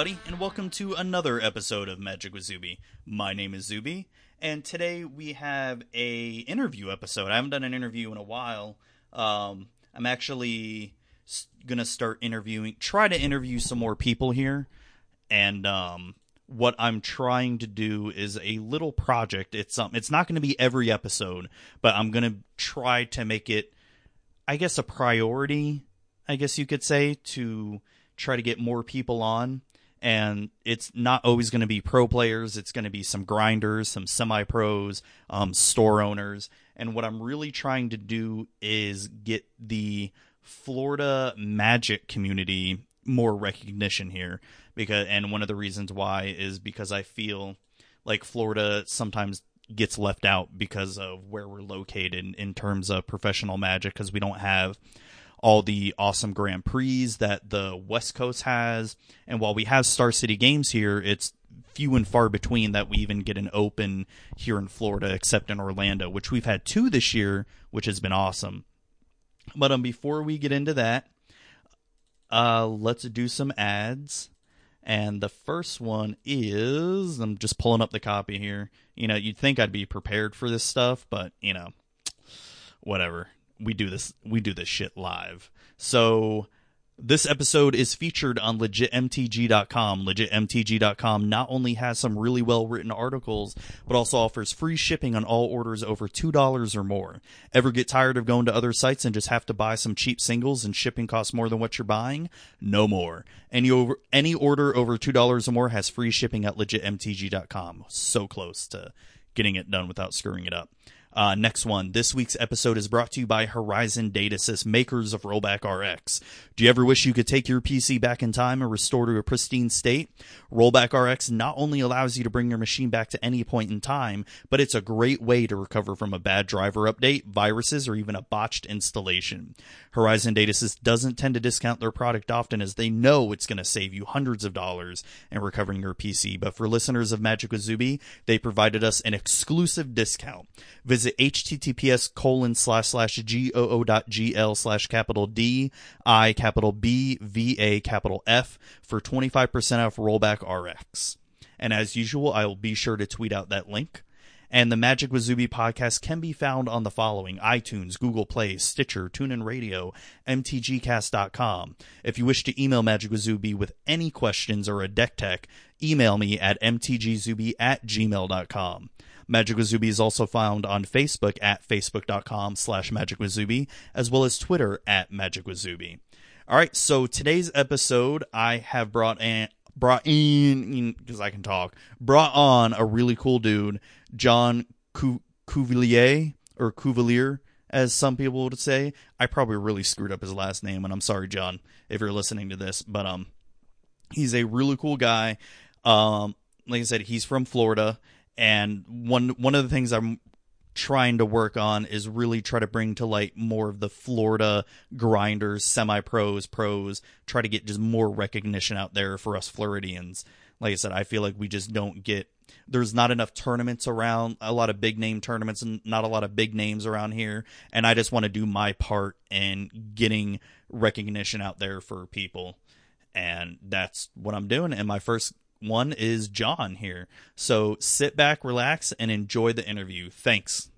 everybody, and welcome to another episode of Magic with Zuby. My name is Zuby, and today we have a interview episode. I haven't done an interview in a while. I'm actually gonna try to interview some more people here, and what I'm trying to do is a little project. It's not going to be every episode, but I'm gonna try to make it, I guess, a priority, I guess you could say, to try to get more people on. And it's not always going to be pro players. It's going to be some grinders, some semi-pros, store owners. And what I'm really trying to do is get the Florida Magic community more recognition here. And one of the reasons why is because I feel like Florida sometimes gets left out because of where we're located in terms of professional Magic, because we don't have all the awesome Grand Prix that the West Coast has. And while we have Star City Games here, it's few and far between that we even get an open here in Florida, except in Orlando, which we've had 2 this year, which has been awesome. But before we get into that, let's do some ads. And the first one is, I'm just pulling up the copy here. You'd think I'd be prepared for this stuff, but, whatever. We do this shit live. So this episode is featured on LegitMTG.com. LegitMTG.com not only has some really well-written articles, but also offers free shipping on all orders over $2 or more. Ever get tired of going to other sites and just have to buy some cheap singles and shipping costs more than what you're buying? No more. Any order over $2 or more has free shipping at LegitMTG.com. So close to getting it done without screwing it up. Next one. This week's episode is brought to you by Horizon Datasys, makers of Rollback RX. Do you ever wish you could take your PC back in time and restore to a pristine state? Rollback RX not only allows you to bring your machine back to any point in time, but it's a great way to recover from a bad driver update, viruses, or even a botched installation. Horizon Datasys doesn't tend to discount their product often, as they know it's going to save you hundreds of dollars in recovering your PC. But for listeners of Magic with Zuby, they provided us an exclusive discount. Visit https://goo.gl/D-I-B-V-A-F for 25% off Rollback RX. And as usual, I will be sure to tweet out that link. And the Magic with Zuby podcast can be found on the following: iTunes, Google Play, Stitcher, TuneIn Radio, mtgcast.com. If you wish to email Magic with Zuby with any questions or a deck tech, email me at mtgzuby@gmail.com. Magic with Zuby is also found on Facebook at facebook.com/magicwithzuby, as well as Twitter at Magic with Zuby. All right, so today's episode, I have brought on a really cool dude, John Cuvelier, or Cuvelier, as some people would say. I probably really screwed up his last name, and I'm sorry, John, if you're listening to this, but he's a really cool guy. Like I said, he's from Florida, and one of the things I'm trying to work on is really try to bring to light more of the Florida grinders, semi-pros, pros, try to get just more recognition out there for us Floridians. Like I said, I feel like we just don't get, there's not enough tournaments around, a lot of big name tournaments, and not a lot of big names around here, and I just want to do my part in getting recognition out there for people, and that's what I'm doing. And my first one is John here. So sit back, relax, and enjoy the interview. Thanks.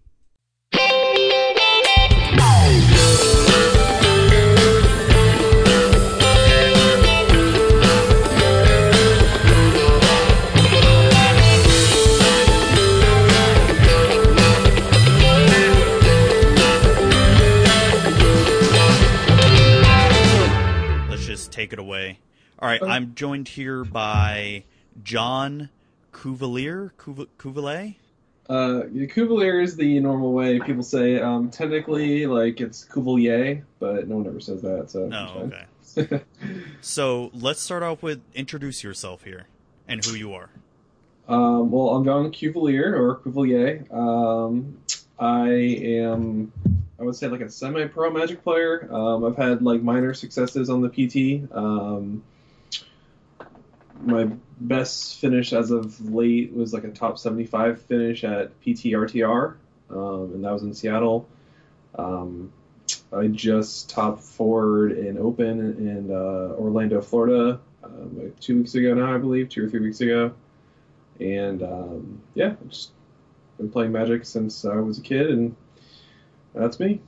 Let's just take it away. All right, I'm joined here by John Cuvelier. Cuvelier? Cuvelier is the normal way people say. Technically, it's Cuvelier, but no one ever says that. So okay. So let's start off with introduce yourself here and who you are. Well, I'm John Cuvelier, or Cuvelier. I am, I would say, a semi-pro Magic player. I've had minor successes on the PT. My best finish as of late was a top 75 finish at PT RTR, and that was in Seattle. I just top forward in Open in Orlando, Florida like 2 weeks ago now, I believe, 2 or 3 weeks ago. And yeah, I've just been playing Magic since I was a kid, and that's me.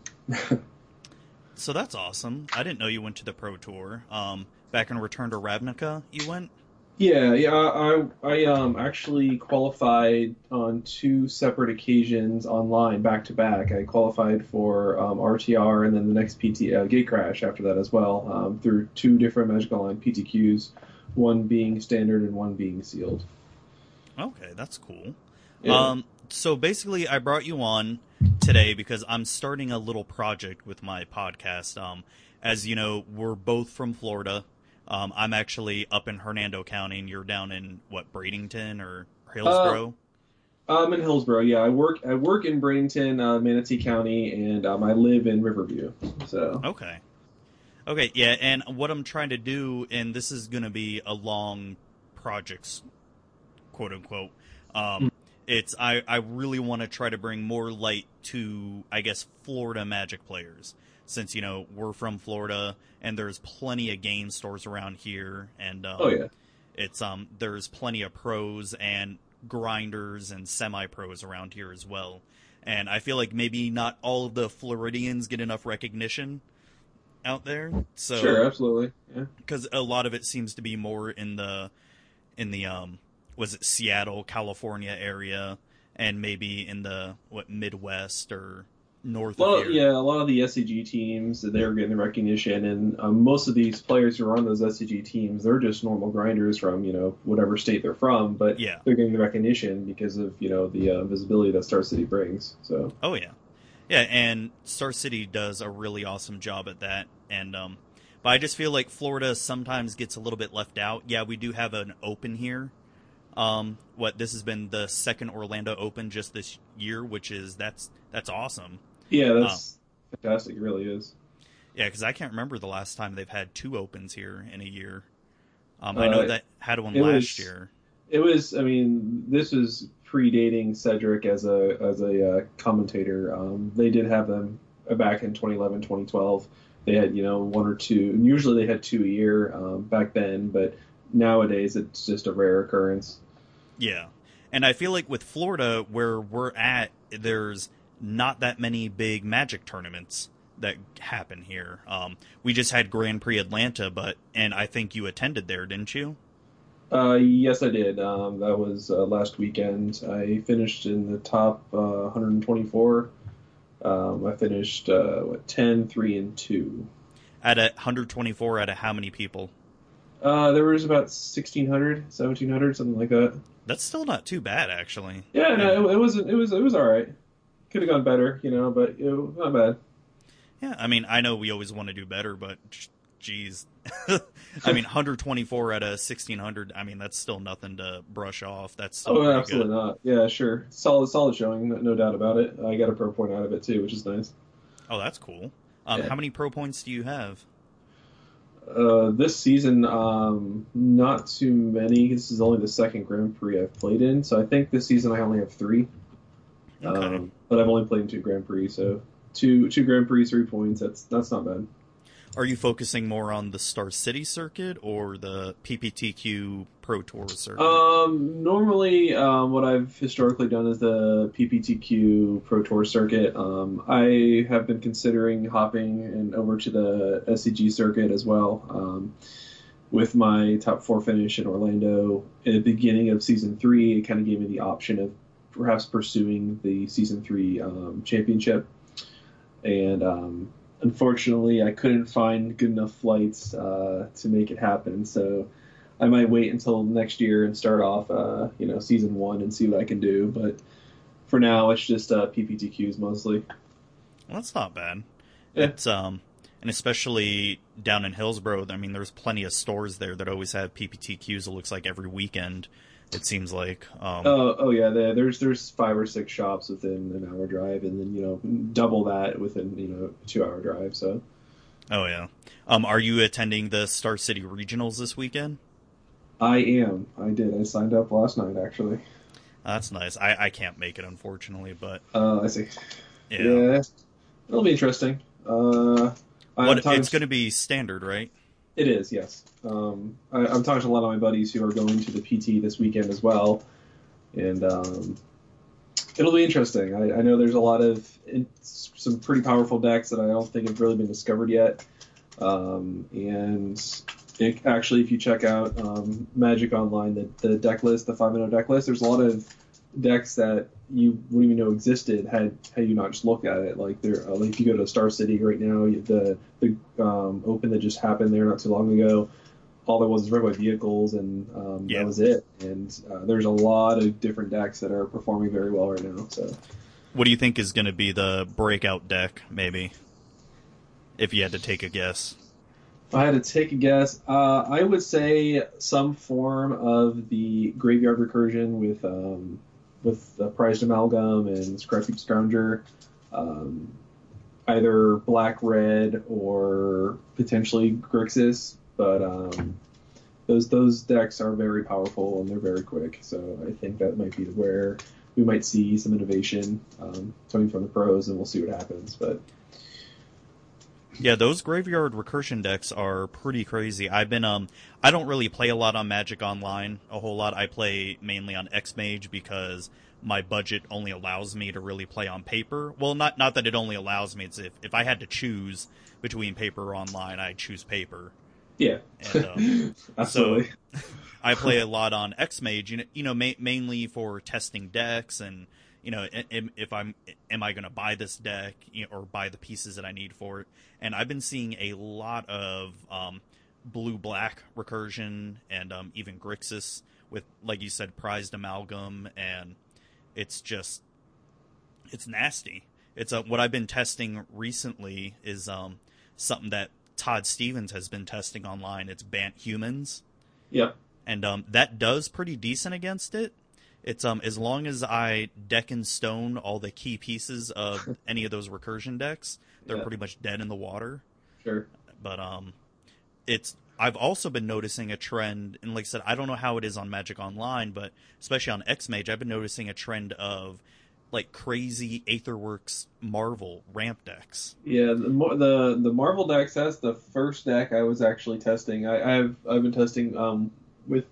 So that's awesome. I didn't know you went to the Pro Tour. Back in Return to Ravnica, you went? Yeah, yeah. I actually qualified on two separate occasions online, back to back. I qualified for RTR and then the next PT Gatecrash after that as well, through two different Magic Online PTQs, one being standard and one being sealed. Okay, that's cool. Yeah. So basically, I brought you on today because I'm starting a little project with my podcast. As you know, we're both from Florida. I'm actually up in Hernando County, and you're down in what, Bradenton or Uh, Hillsborough? I'm in Hillsborough. Yeah, I work in Bradenton, Manatee County, and I live in Riverview. So. Okay. Okay, yeah, and what I'm trying to do, and this is going to be a long project, quote unquote. It's I really want to try to bring more light to, I guess, Florida Magic players, since we're from Florida and there's plenty of game stores around here, and Oh yeah. it's there's plenty of pros and grinders and semi pros around here as well. And I feel like maybe not all of the Floridians get enough recognition out there. Sure, So absolutely. Yeah. because a lot of it seems to be more in the was it Seattle, California area, and maybe in the Midwest or north of Well, here. yeah, a lot of the SCG teams, they're getting the recognition, and most of these players who are on those SCG teams, they're just normal grinders from whatever state they're from, but Yeah. they're getting the recognition because of the visibility that Star City brings. So. Oh yeah. Yeah, and Star City does a really awesome job at that. And but I just feel like Florida sometimes gets a little bit left out. Yeah, we do have an open here. This has been the second Orlando Open just this year, which is that's awesome. Yeah, Um, that's fantastic. It really is. yeah, because I can't remember the last time they've had two opens here in a year. I know Uh, that had one it last was. year. It was. I mean, this was predating Cedric as a commentator. They did have them back in 2011, 2012. They had one or two. And usually they had two a year back then, but nowadays it's just a rare occurrence. Yeah. And I feel like with Florida, where we're at, there's not that many big Magic tournaments that happen here. We just had Grand Prix Atlanta, and I think you attended there, didn't you? Yes, I did. That was last weekend. I finished in the top 124. I finished 10, 3, and 2. At a 124, out of how many people? There was about 1,600, 1,700, something like that. That's still not too bad, actually. Yeah, And no, it was all right. Could have gone better, but it was not bad. yeah, I mean, I know we always want to do better, but geez. I mean, 124 out of 1,600, I mean, that's still nothing to brush off. That's still Oh, pretty absolutely good. not. Yeah, sure. Solid showing, no doubt about it. I got a pro point out of it too, which is nice. Oh, that's cool. Yeah. How many pro points do you have? This season, not too many. This is only the second Grand Prix I've played in, so I think this season I only have three. Okay. But I've only played in two Grand Prix, so two Grand Prix, 3 points. That's not bad. Are you focusing more on the Star City circuit or the PPTQ Pro Tour circuit? Normally, what I've historically done is the PPTQ Pro Tour circuit. I have been considering hopping and over to the SCG circuit as well. With my top four finish in Orlando at the beginning of season three, it kind of gave me the option of perhaps pursuing the season three championship. And unfortunately, I couldn't find good enough flights to make it happen. So I might wait until next year and start off, season one and see what I can do. But for now, it's just PPTQs mostly. Well, that's not bad. Yeah. It's and especially down in Hillsborough, I mean, there's plenty of stores there that always have PPTQs. It looks like every weekend. It seems like. Oh yeah, there's 5 or 6 shops within an hour drive, and then double that within a 2 hour drive. So Oh yeah. Are you attending the Star City Regionals this weekend? I am. I did. I signed up last night actually. That's nice. I can't make it, unfortunately, but I see. yeah. Yeah, it'll be interesting. I'm What talking. it's going to be standard, right? It is, yes. I'm talking to a lot of my buddies who are going to the PT this weekend as well, and it'll be interesting. I know there's a lot of some pretty powerful decks that I don't think have really been discovered yet. And actually, if you check out Magic Online, the deck list, the 5-0 deck list, there's a lot of decks that you wouldn't even know existed had you not just looked at it. Like like if you go to Star City right now, the Open that just happened there not too long ago, all there was red white vehicles, and that was it. And there's a lot of different decks that are performing very well right now. So, what do you think is going to be the breakout deck, maybe, if you had to take a guess? If I had to take a guess, I would say some form of the Graveyard Recursion with the Prized Amalgam and Scrapheap Scrounger, either black red or potentially Grixis, but those decks are very powerful and they're very quick. So I think that might be where we might see some innovation coming from the pros, and we'll see what happens. But yeah, those Graveyard Recursion decks are pretty crazy. I don't really play a lot on Magic Online, a whole lot. I play mainly on X-Mage because my budget only allows me to really play on paper. Well, not that it only allows me. It's if I had to choose between paper or online, I'd choose paper. Yeah, and, absolutely. So I play a lot on X-Mage, mainly for testing decks and, if am I going to buy this deck, or buy the pieces that I need for it. And I've been seeing a lot of blue-black recursion and even Grixis with, like you said, Prized Amalgam, and it's nasty. It's what I've been testing recently is something that Todd Stevens has been testing online. It's Bant Humans. Yep. And that does pretty decent against it. It's as long as I deck and stone all the key pieces of any of those recursion decks, they're pretty much dead in the water. Sure. But I've also been noticing a trend, and like I said, I don't know how it is on Magic Online, but especially on X-Mage, I've been noticing a trend of like crazy Aetherworks Marvel ramp decks. Yeah, the Marvel decks. That's the first deck I was actually testing. I've been testing with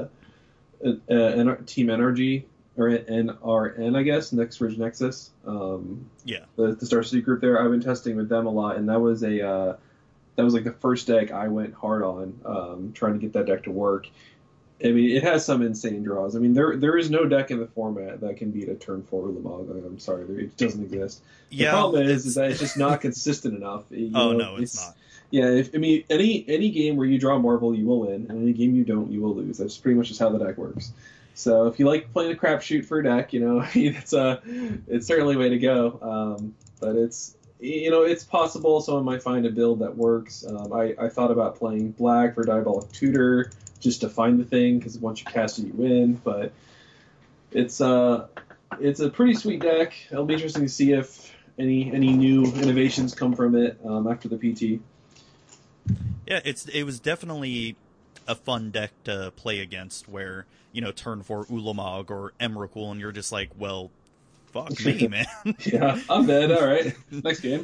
Team Energy, or NRN, I guess, Next Ridge Nexus. The Star City group there. I've been testing with them a lot, and that was like the first deck I went hard on, trying to get that deck to work. I mean, it has some insane draws. I mean, there is no deck in the format that can beat a turn 4 Ulamog. I'm sorry, it doesn't exist. The problem is that it's just not consistent enough. No, it's not. Yeah, any game where you draw Marvel, you will win, and any game you don't, you will lose. That's pretty much just how the deck works. So if you like playing a crapshoot for a deck, it's certainly a way to go. But it's possible someone might find a build that works. I thought about playing black for Diabolic Tutor just to find the thing, because once you cast it, you win. But it's a pretty sweet deck. It'll be interesting to see if any new innovations come from it after the PT. Yeah, it was definitely a fun deck to play against, where turn 4 Ulamog or Emrakul, and you're just like, well, fuck me, man. Yeah, I'm dead. All right, next game.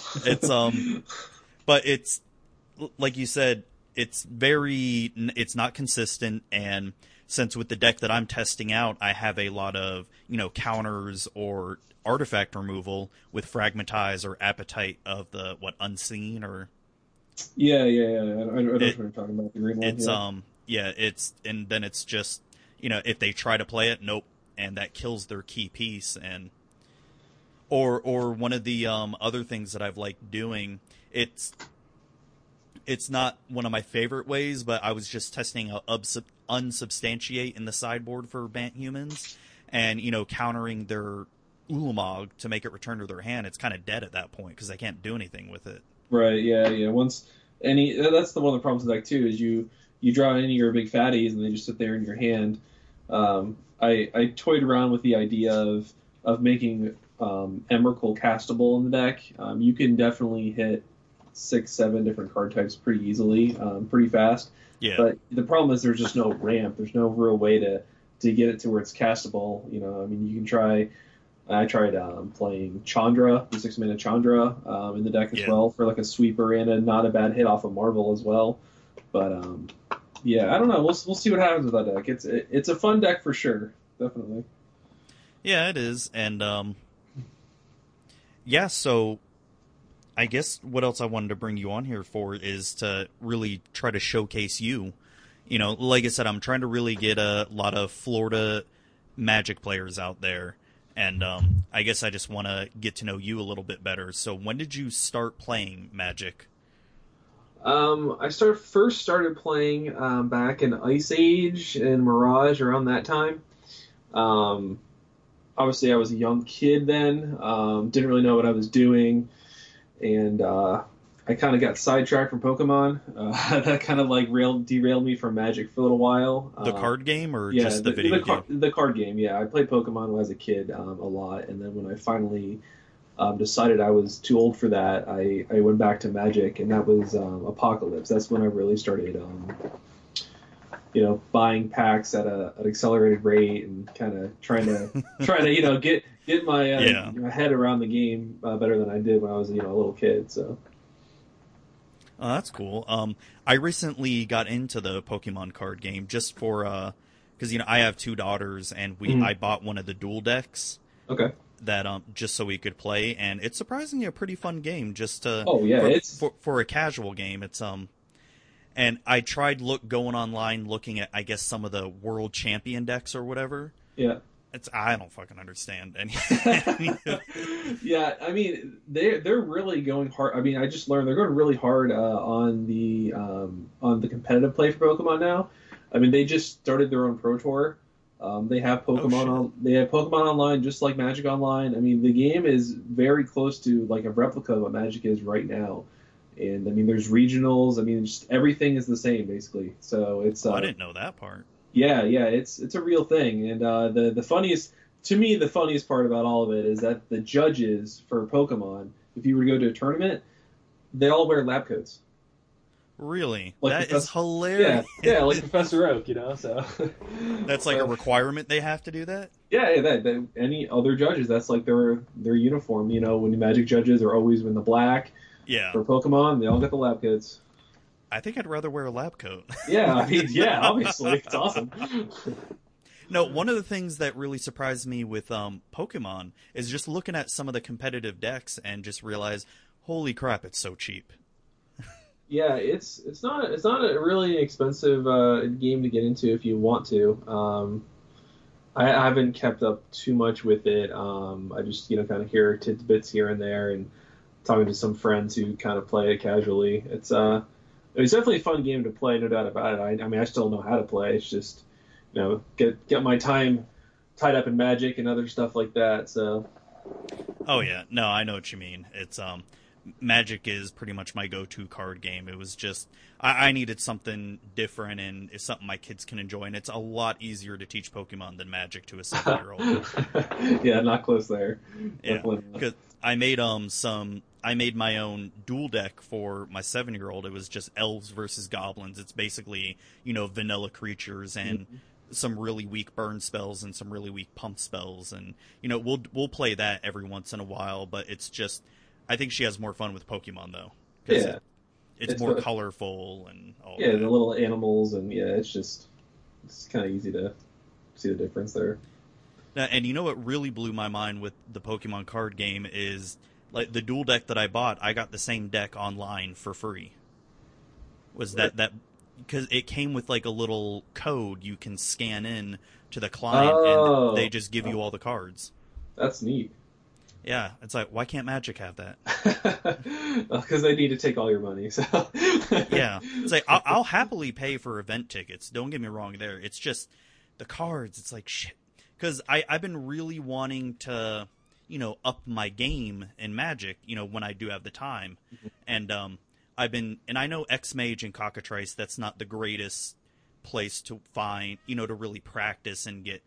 But it's like you said, it's not consistent, and since with the deck that I'm testing out, I have a lot of counters or artifact removal with Fragmentize or Appetite of the Unseen or. Yeah. I know what you're talking about. The green one. And then it's just if they try to play it, nope, and that kills their key piece. And or one of the other things that I've liked doing, it's not one of my favorite ways, but I was just testing unsubstantiate in the sideboard for Bant Humans, and countering their Ulamog to make it return to their hand. It's kind of dead at that point because I can't do anything with it. Right. Yeah. That's one of the problems with deck too, is you draw any of your big fatties and they just sit there in your hand. I toyed around with the idea of making Emrakul castable in the deck. You can definitely hit 6-7 different card types pretty easily, pretty fast. Yeah. But the problem is there's just no ramp. There's no real way to get it to where it's castable. I mean, you can try. I tried playing Chandra, the 6-mana Chandra, in the deck as well, for like a sweeper and not a bad hit off of Marvel as well. But yeah, I don't know. We'll see what happens with that deck. It's a fun deck for sure, definitely. Yeah, it is. And yeah, so I guess what else I wanted to bring you on here for is to really try to showcase you. You know, like I said, I'm trying to really get a lot of Florida Magic players out there, and I guess I just want to get to know you a little bit better. So, when did you start playing Magic? I first started playing back in Ice Age and Mirage around that time. Um, Obviously, I was a young kid then. Didn't really know what I was doing, and I kind of got sidetracked from Pokemon. That kind of like derailed me from Magic for a little while. The card game or Yeah, just the video game? the card game. Yeah, I played Pokemon when I was a kid a lot, and then when I finally decided I was too old for that, I went back to Magic, and that was Apocalypse. That's when I really started, buying packs at an accelerated rate and kind of trying to get my my head around the game better than I did when I was a little kid. So. Oh, that's cool. I recently got into the Pokemon card game just for because I have two daughters and I bought one of the dual decks. Okay. That just so we could play, and it's surprisingly a pretty fun game. Just it's for a casual game. It's and I tried going online looking at I guess some of the world champion decks or whatever. Yeah. I don't fucking understand any. Yeah, I mean they're really going hard. I mean, I just learned they're going really hard on the competitive play for Pokemon now. I mean, they just started their own Pro Tour. They have Pokemon they have Pokemon Online just like Magic Online. I mean, the game is very close to like a replica of what Magic is right now. And I mean, there's regionals. I mean, just everything is the same basically. So it's. I didn't know that part. Yeah, it's a real thing, and the funniest to me the funniest part about all of it is that the judges for Pokemon, if you were to go to a tournament, they all wear lab coats. Really, like that is hilarious. Yeah, like Professor Oak, So that's like a requirement. They have to do that. Yeah, that any other judges, that's like their uniform. When the Magic judges are always in the black. Yeah. For Pokemon, they all got the lab coats. I think I'd rather wear a lab coat. Yeah, I mean, yeah, obviously, it's awesome. No, one of the things that really surprised me with Pokemon is just looking at some of the competitive decks and just realize, holy crap, it's so cheap. Yeah, it's not a really expensive game to get into if you want to. I haven't kept up too much with it. I just kind of hear tidbits here and there, and talking to some friends who kind of play it casually. It's definitely a fun game to play, no doubt about it. I mean, I still know how to play. It's just, get my time tied up in Magic and other stuff like that. So. Oh yeah, no, I know what you mean. It's Magic is pretty much my go-to card game. It was just I needed something different, and it's something my kids can enjoy. And it's a lot easier to teach Pokemon than Magic to a 7-year-old. Yeah, not close there. Yeah, because I made my own duel deck for my 7-year-old. It was just elves versus goblins. It's basically, vanilla creatures and some really weak burn spells and some really weak pump spells. And, we'll play that every once in a while, but it's just, I think she has more fun with Pokemon though. Yeah. It's more colorful and all that. Yeah, the little animals and it's kind of easy to see the difference there. And what really blew my mind with the Pokemon card game is, like, the dual deck that I bought, I got the same deck online for free. Was that because it came with like a little code you can scan in to the client, and they just give you all the cards. That's neat. Yeah, it's like, why can't Magic have that? Because they need to take all your money. So. Yeah, it's like I'll happily pay for event tickets. Don't get me wrong there. It's just the cards. It's like shit. Because I've been really wanting to, up my game in Magic, when I do have the time. And and I know X-Mage and Cockatrice, that's not the greatest place to find, to really practice and get,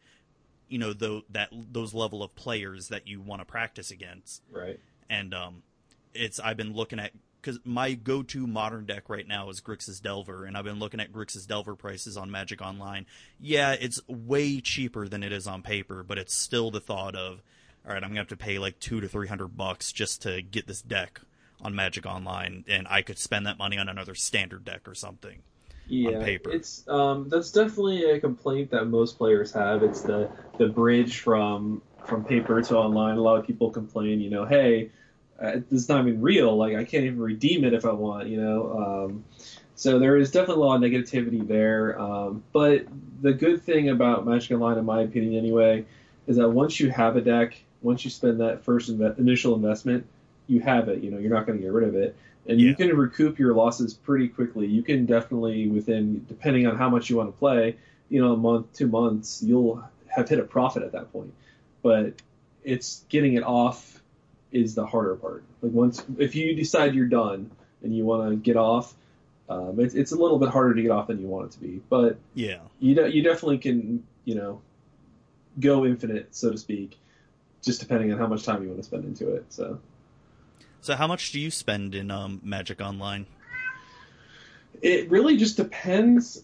those level of players that you want to practice against. Right. And I've been looking at, because my go-to modern deck right now is Grixis Delver, and I've been looking at Grixis Delver prices on Magic Online. Yeah, it's way cheaper than it is on paper, but it's still the thought of, all right, I'm gonna have to pay like $200 to $300 just to get this deck on Magic Online, and I could spend that money on another standard deck or something. on Yeah, paper. it's that's definitely a complaint that most players have. It's the bridge from paper to online. A lot of people complain, hey, this is not even real. Like I can't even redeem it if I want, So there is definitely a lot of negativity there. But the good thing about Magic Online, in my opinion, anyway, is that once you have a deck, once you spend that first initial investment, you have it. You're not going to get rid of it, and you Yeah. can recoup your losses pretty quickly. You can definitely, within, depending on how much you want to play, a month, 2 months, you'll have hit a profit at that point. But it's getting it off is the harder part. Like if you decide you're done and you want to get off, it's a little bit harder to get off than you want it to be. But Yeah. you definitely can go infinite, so to speak, just depending on how much time you want to spend into it. So how much do you spend in Magic Online? It really just depends.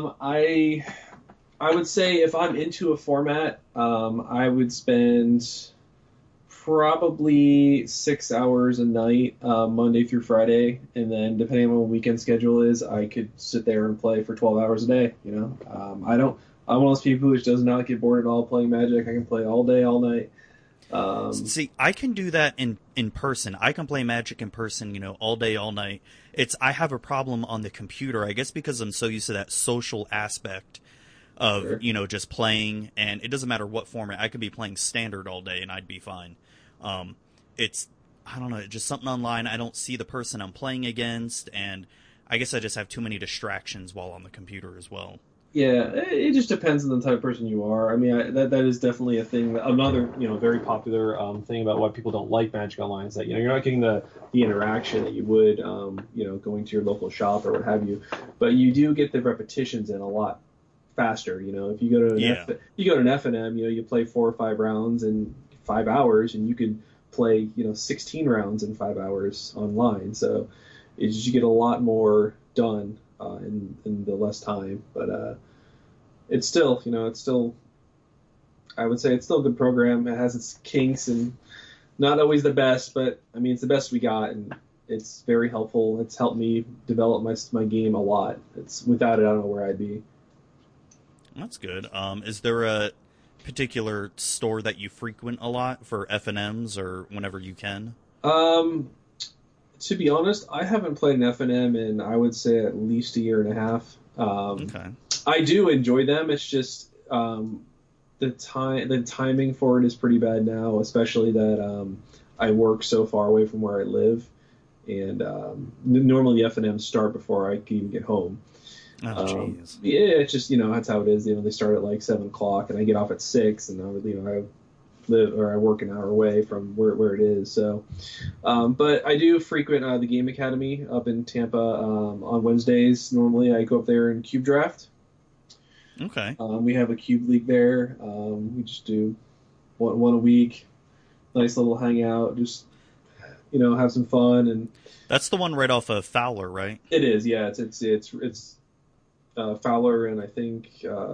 I would say if I'm into a format, I would spend probably 6 hours a night, Monday through Friday, and then depending on what weekend schedule is, I could sit there and play for 12 hours a day. I don't. I'm one of those people who does not get bored at all playing Magic. I can play all day, all night. See, I can do that in person. I can play Magic in person, all day, all night. I have a problem on the computer, I guess because I'm so used to that social aspect of, Sure. just playing, and it doesn't matter what format. I could be playing standard all day and I'd be fine. It's, I don't know, just something online. I don't see the person I'm playing against, and I guess I just have too many distractions while on the computer as well. Yeah, it just depends on the type of person you are. I mean, that is definitely a thing. Another, very popular thing about why people don't like Magic Online is that you're not getting the interaction that you would, going to your local shop or what have you. But you do get the repetitions in a lot faster. If you go to Yeah. you go to an F&M, you play 4 or 5 rounds in 5 hours, and you can play 16 rounds in 5 hours online. So you get a lot more done in the less time. But it's still, I would say it's still a good program. It has its kinks and not always the best, but I mean, it's the best we got, and it's very helpful. It's helped me develop my game a lot. It's without it, I don't know where I'd be. That's good. Is there a particular store that you frequent a lot for F&Ms or whenever you can? Um, to be honest, I haven't played an F&M in, I would say, at least a year and a half. Okay. I do enjoy them. It's just the timing for it is pretty bad now, especially that I work so far away from where I live, and normally F&Ms start before I can even get home. Oh, jeez. Yeah, it's just that's how it is. They start at like 7 o'clock, and I get off at 6, and I live or I work an hour away from where it is. So, but I do frequent the Game Academy up in Tampa on Wednesdays. Normally, I go up there and cube draft. Okay. We have a cube league there. We just do one a week. Nice little hangout. Just have some fun, and That's the one right off of Fowler, right? it is. Yeah, it's Fowler, and I think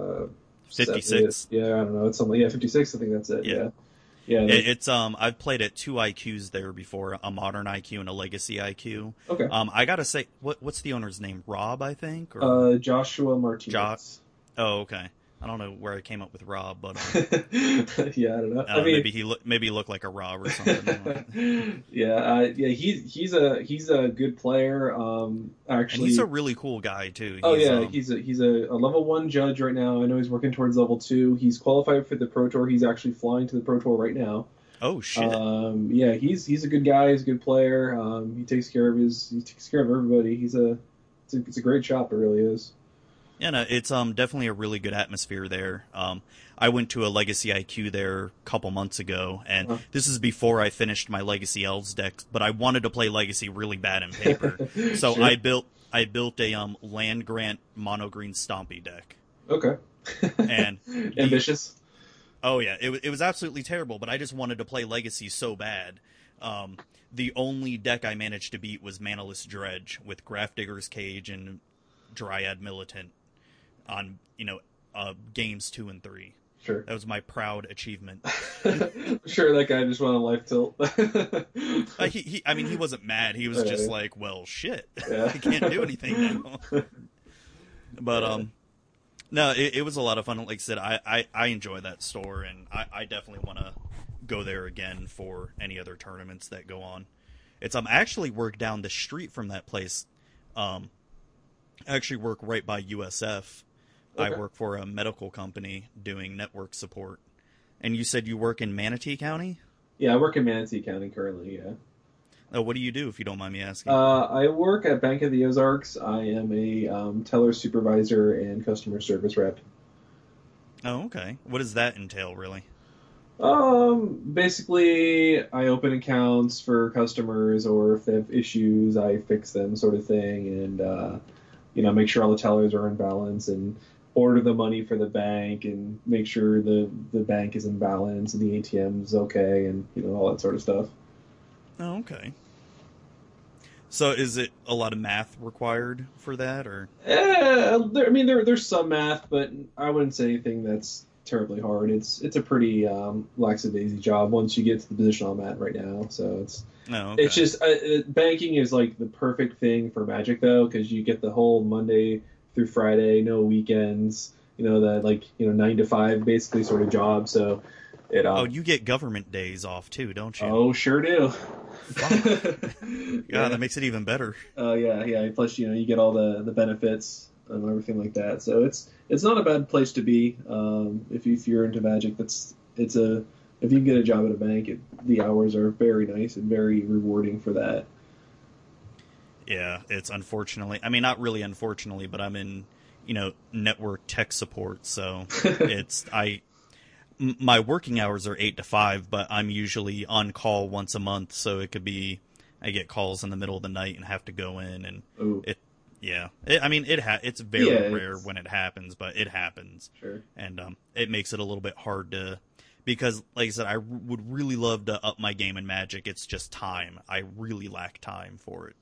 56. yeah, I don't know. It's something. Yeah, 56. I think that's it. Yeah. Yeah. It's I've played at two IQs there before, a modern IQ and a legacy IQ. Okay. I gotta say, what's the owner's name? Rob, I think. Or Joshua Martinez. Oh, okay. I don't know where I came up with Rob, but Yeah, I don't know. I mean, maybe he looked like a Rob or something. yeah. He's a good player. Actually, And he's a really cool guy too. He's a level 1 judge right now. I know he's working towards level 2. He's qualified for the Pro Tour. He's actually flying to the Pro Tour right now. Oh shit. Yeah, he's a good guy. He's a good player. He takes care of everybody. It's a great shop. It really is. Yeah, no, it's definitely a really good atmosphere there. I went to a Legacy IQ there a couple months ago, and this is before I finished my Legacy Elves deck, but I wanted to play Legacy really bad in paper. So Sure. I built a land grant mono green Stompy deck. Okay. And Ambitious. Oh yeah, it was absolutely terrible, but I just wanted to play Legacy so bad. The only deck I managed to beat was Manaless Dredge with Grafdigger's Cage and Dryad Militant on games 2 and 3. Sure. That was my proud achievement. Sure, that guy just went on life tilt. He wasn't mad. He was just like, well, shit. Yeah. I can't do anything now. But Yeah. no, it was a lot of fun. Like I said, I enjoy that store, and I definitely want to go there again for any other tournaments that go on. It's I actually work down the street from that place. Um, I actually work right by USF. I Okay. work for a medical company doing network support. And you said you work in Manatee County? Yeah, I work in Manatee County currently. Yeah. Oh, what do you do if you don't mind me asking? I work at Bank of the Ozarks. I am a teller supervisor and customer service rep. Oh, okay. What does that entail, really? Basically, I open accounts for customers, or if they have issues, I fix them, sort of thing, and make sure all the tellers are in balance, and order the money for the bank, and make sure the bank is in balance, and the ATM is okay, and all that sort of stuff. Oh, okay. So is it a lot of math required for that, or? There's some math, but I wouldn't say anything that's terribly hard. It's a pretty lackadaisy job once you get to the position I'm at right now. So Oh, it's okay. just banking is like the perfect thing for Magic though, because you get the whole Monday through Friday, no weekends. That 9 to 5 basically sort of job. So it Oh, you get government days off too, don't you? oh sure do. Fuck. God, Yeah. that makes it even better. Oh yeah, yeah. Plus, you get all the benefits and everything like that. So it's not a bad place to be. If you're into Magic, it's a if you can get a job at a bank, the hours are very nice and very rewarding for that. Yeah, it's unfortunately. I mean, not really unfortunately, but I'm in, network tech support, so it's my working hours are 8 to 5, but I'm usually on call once a month, so it could be I get calls in the middle of the night and have to go in, and Oh it, yeah, I mean it's yeah, very rare it's when it happens, but it happens, sure. and it makes it a little bit hard to because, like I said, would really love to up my game in Magic. It's just time. I really lack time for it,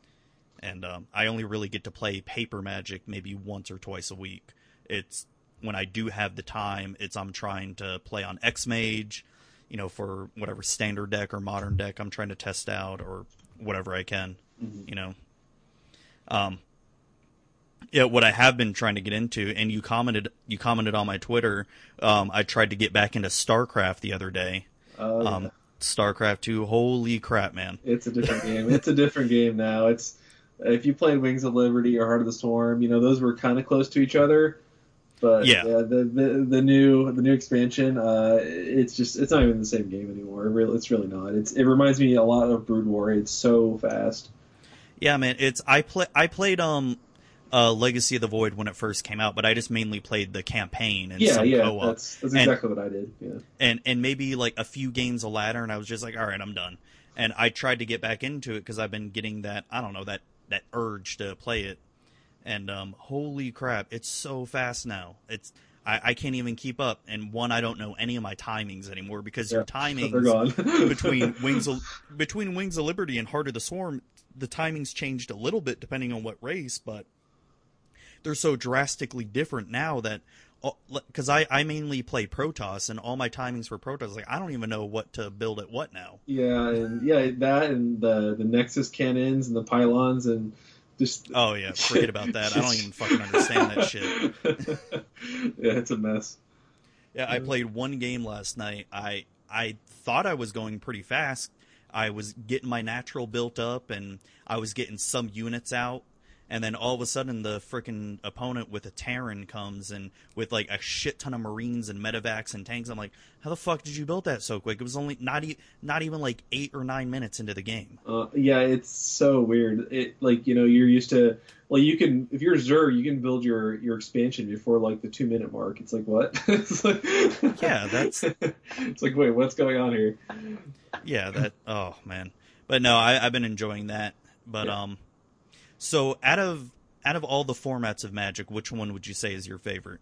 and I only really get to play paper Magic maybe once or twice a week. It's when I do have the time, it's I'm trying to play on X Mage, for whatever standard deck or modern deck I'm trying to test out or whatever I can, Mhm. you know. Um, yeah, what I have been trying to get into, and you commented on my Twitter. I tried to get back into StarCraft the other day. Oh yeah, StarCraft 2, holy crap, man! it's a different game. It's a different game now. It's if you played Wings of Liberty or Heart of the Storm, those were kind of close to each other. But Yeah, yeah, the new expansion, it's not even the same game anymore. It's really not. It reminds me a lot of Brood War. It's so fast. yeah, man. I played Legacy of the Void when it first came out, but I just mainly played the campaign and Yeah, some yeah, co-op, that's and exactly what I did. Yeah. and maybe like a few games of ladder, and I was just like, all right, I'm done. And I tried to get back into it because I've been getting that I don't know that urge to play it, and holy crap, it's so fast now. I can't even keep up. And one, I don't know any of my timings anymore because your Yeah, they're timings gone. between Wings of Liberty and Heart of the Swarm, the timings changed a little bit depending on what race, but they're so drastically different now that because I mainly play Protoss and all my timings for Protoss, like I don't even know what to build at what now. Yeah, and yeah, that and the Nexus cannons and the pylons and just Oh yeah, forget about that. I don't even fucking understand that shit. yeah, it's a mess. Yeah, I played one game last night. I thought I was going pretty fast. I was getting my natural built up and I was getting some units out. And then all of a sudden, the freaking opponent with a Terran comes and with like a shit ton of Marines and medevacs and tanks. I'm like, how the fuck did you build that so quick? It was only not even like 8 or 9 minutes into the game. Yeah, it's so weird. It like you're used to you can if you're Xur you can build your expansion before like the 2 minute mark. It's like what? it's like Yeah, that's it's like wait, what's going on here? yeah that. Oh man, but no, I've been enjoying that. But Yeah. so out of all the formats of Magic, which one would you say is your favorite?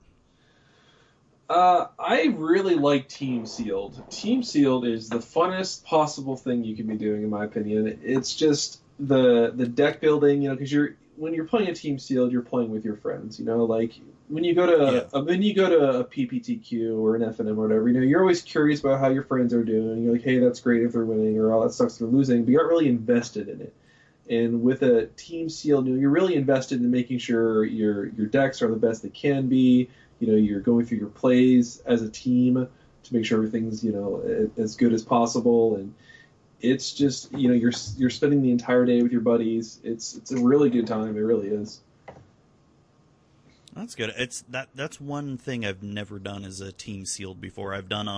I really like Team Sealed. Team Sealed is the funnest possible thing you can be doing, in my opinion. It's just the deck building, because when you're playing a Team Sealed, you're playing with your friends. Like when you go Yeah. to a PPTQ or an FNM or whatever, you're always curious about how your friends are doing. You're like, hey, that's great if they're winning, or oh, that sucks if they're losing, but you're not really invested in it. And with a team sealed, you're really invested in making sure your decks are the best they can be. You're going through your plays as a team to make sure everything's as good as possible. And it's just you're spending the entire day with your buddies. It's a really good time. It really is. That's good. That's one thing I've never done as a team sealed before. I've done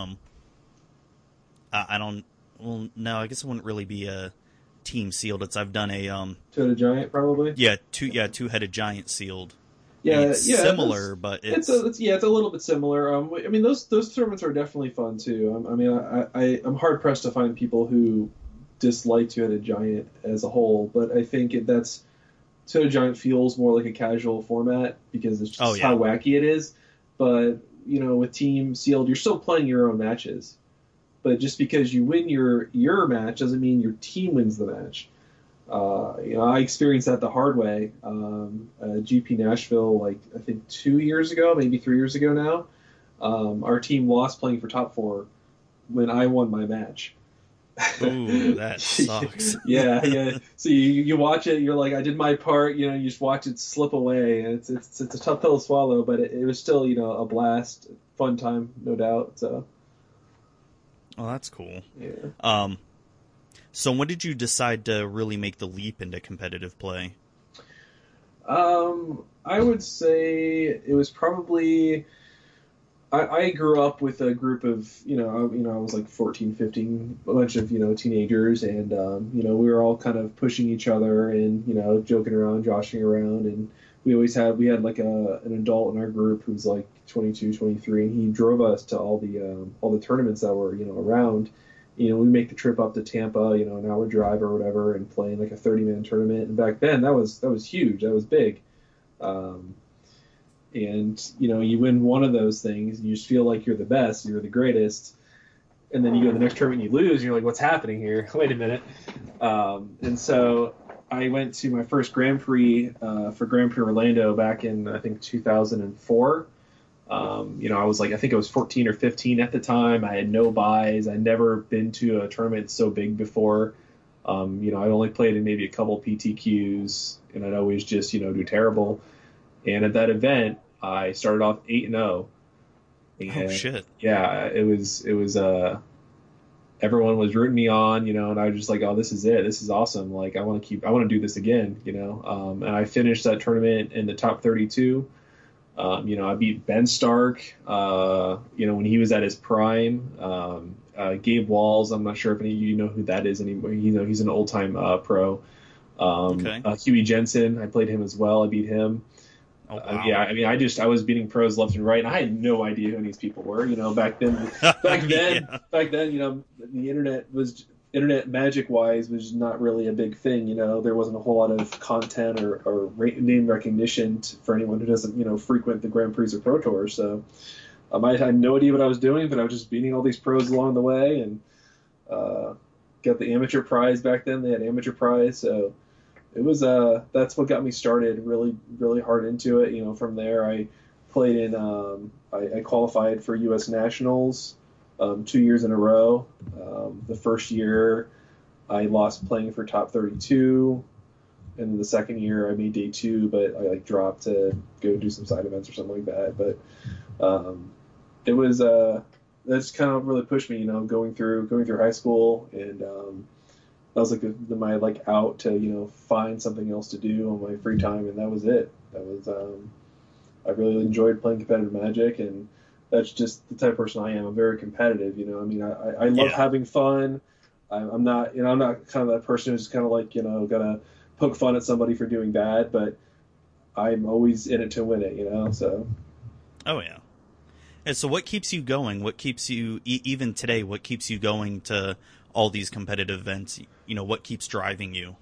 I don't. Well, no, I guess it wouldn't really be a team sealed. I've done a Two-headed giant, probably. Yeah, two-headed giant sealed. Yeah, it's similar, but it's a little bit similar. I mean, those tournaments are definitely fun too. I mean, I'm hard pressed to find people who dislike two-headed giant as a whole, but I think that's two-headed giant feels more like a casual format because it's just how wacky it is. But with team sealed, you're still playing your own matches. But just because you win your match doesn't mean your team wins the match. I experienced that the hard way. GP Nashville, I think 2 years ago, maybe 3 years ago now, our team lost playing for top 4 when I won my match. Ooh, that sucks. yeah. So you watch it, you're like, I did my part. You just watch it slip away. And it's a tough pill to swallow, but it was still a blast, fun time, no doubt. So. Oh, that's cool. Yeah. So when did you decide to really make the leap into competitive play? I would say it was probably... I grew up with a group of, I was like 14, 15, a bunch of, teenagers, and, we were all kind of pushing each other and, joking around, joshing around, and we had like an adult in our group who was like 22, 23, and he drove us to all the tournaments that were, around. We make the trip up to Tampa, an hour drive or whatever, and play in like a 30-man tournament. And back then, that was huge. That was big. And you win one of those things, and you just feel like you're the best, you're the greatest. And then you go to the next tournament, and you lose, and you're like, what's happening here? Wait a minute. And so I went to my first Grand Prix for Grand Prix Orlando back in, I think, 2004. I was I think I was 14 or 15 at the time. I had no buys. I'd never been to a tournament so big before. I only played in maybe a couple PTQs, and I'd always just, do terrible. And at that event, I started off 8-0. Oh shit! Yeah, it was. Everyone was rooting me on, and I was just like, oh, this is it. This is awesome. Like, I want to do this again, And I finished that tournament in the top 32. I beat Ben Stark, when he was at his prime. Gabe Walls, I'm not sure if any of you know who that is anymore. He's an old-time pro. Huey Jensen, I played him as well. I beat him. Oh, wow. I was beating pros left and right, and I had no idea who these people were. Back then, the internet magic wise was not really a big thing. There wasn't a whole lot of content or name recognition for anyone who doesn't, frequent the Grand Prix or Pro Tours. So I had no idea what I was doing, but I was just beating all these pros along the way, and got the amateur prize back then. They had amateur prize, so. It was that's what got me started really, really hard into it. From there I played in I qualified for U.S. Nationals 2 years in a row. The first year I lost playing for top 32, and the second year I made day 2, but I dropped to go do some side events or something like that. But it was that's kind of really pushed me, going through high school, and that was my out to find something else to do on my free time, and that was it. That was I really enjoyed playing competitive Magic, and that's just the type of person I am. I'm very competitive. I love having fun. I'm not kind of that person who's kind of gonna poke fun at somebody for doing bad, but I'm always in it to win it. So. Oh yeah. And so, what keeps you going? What keeps you even today? What keeps you going to all these competitive events? What keeps driving you?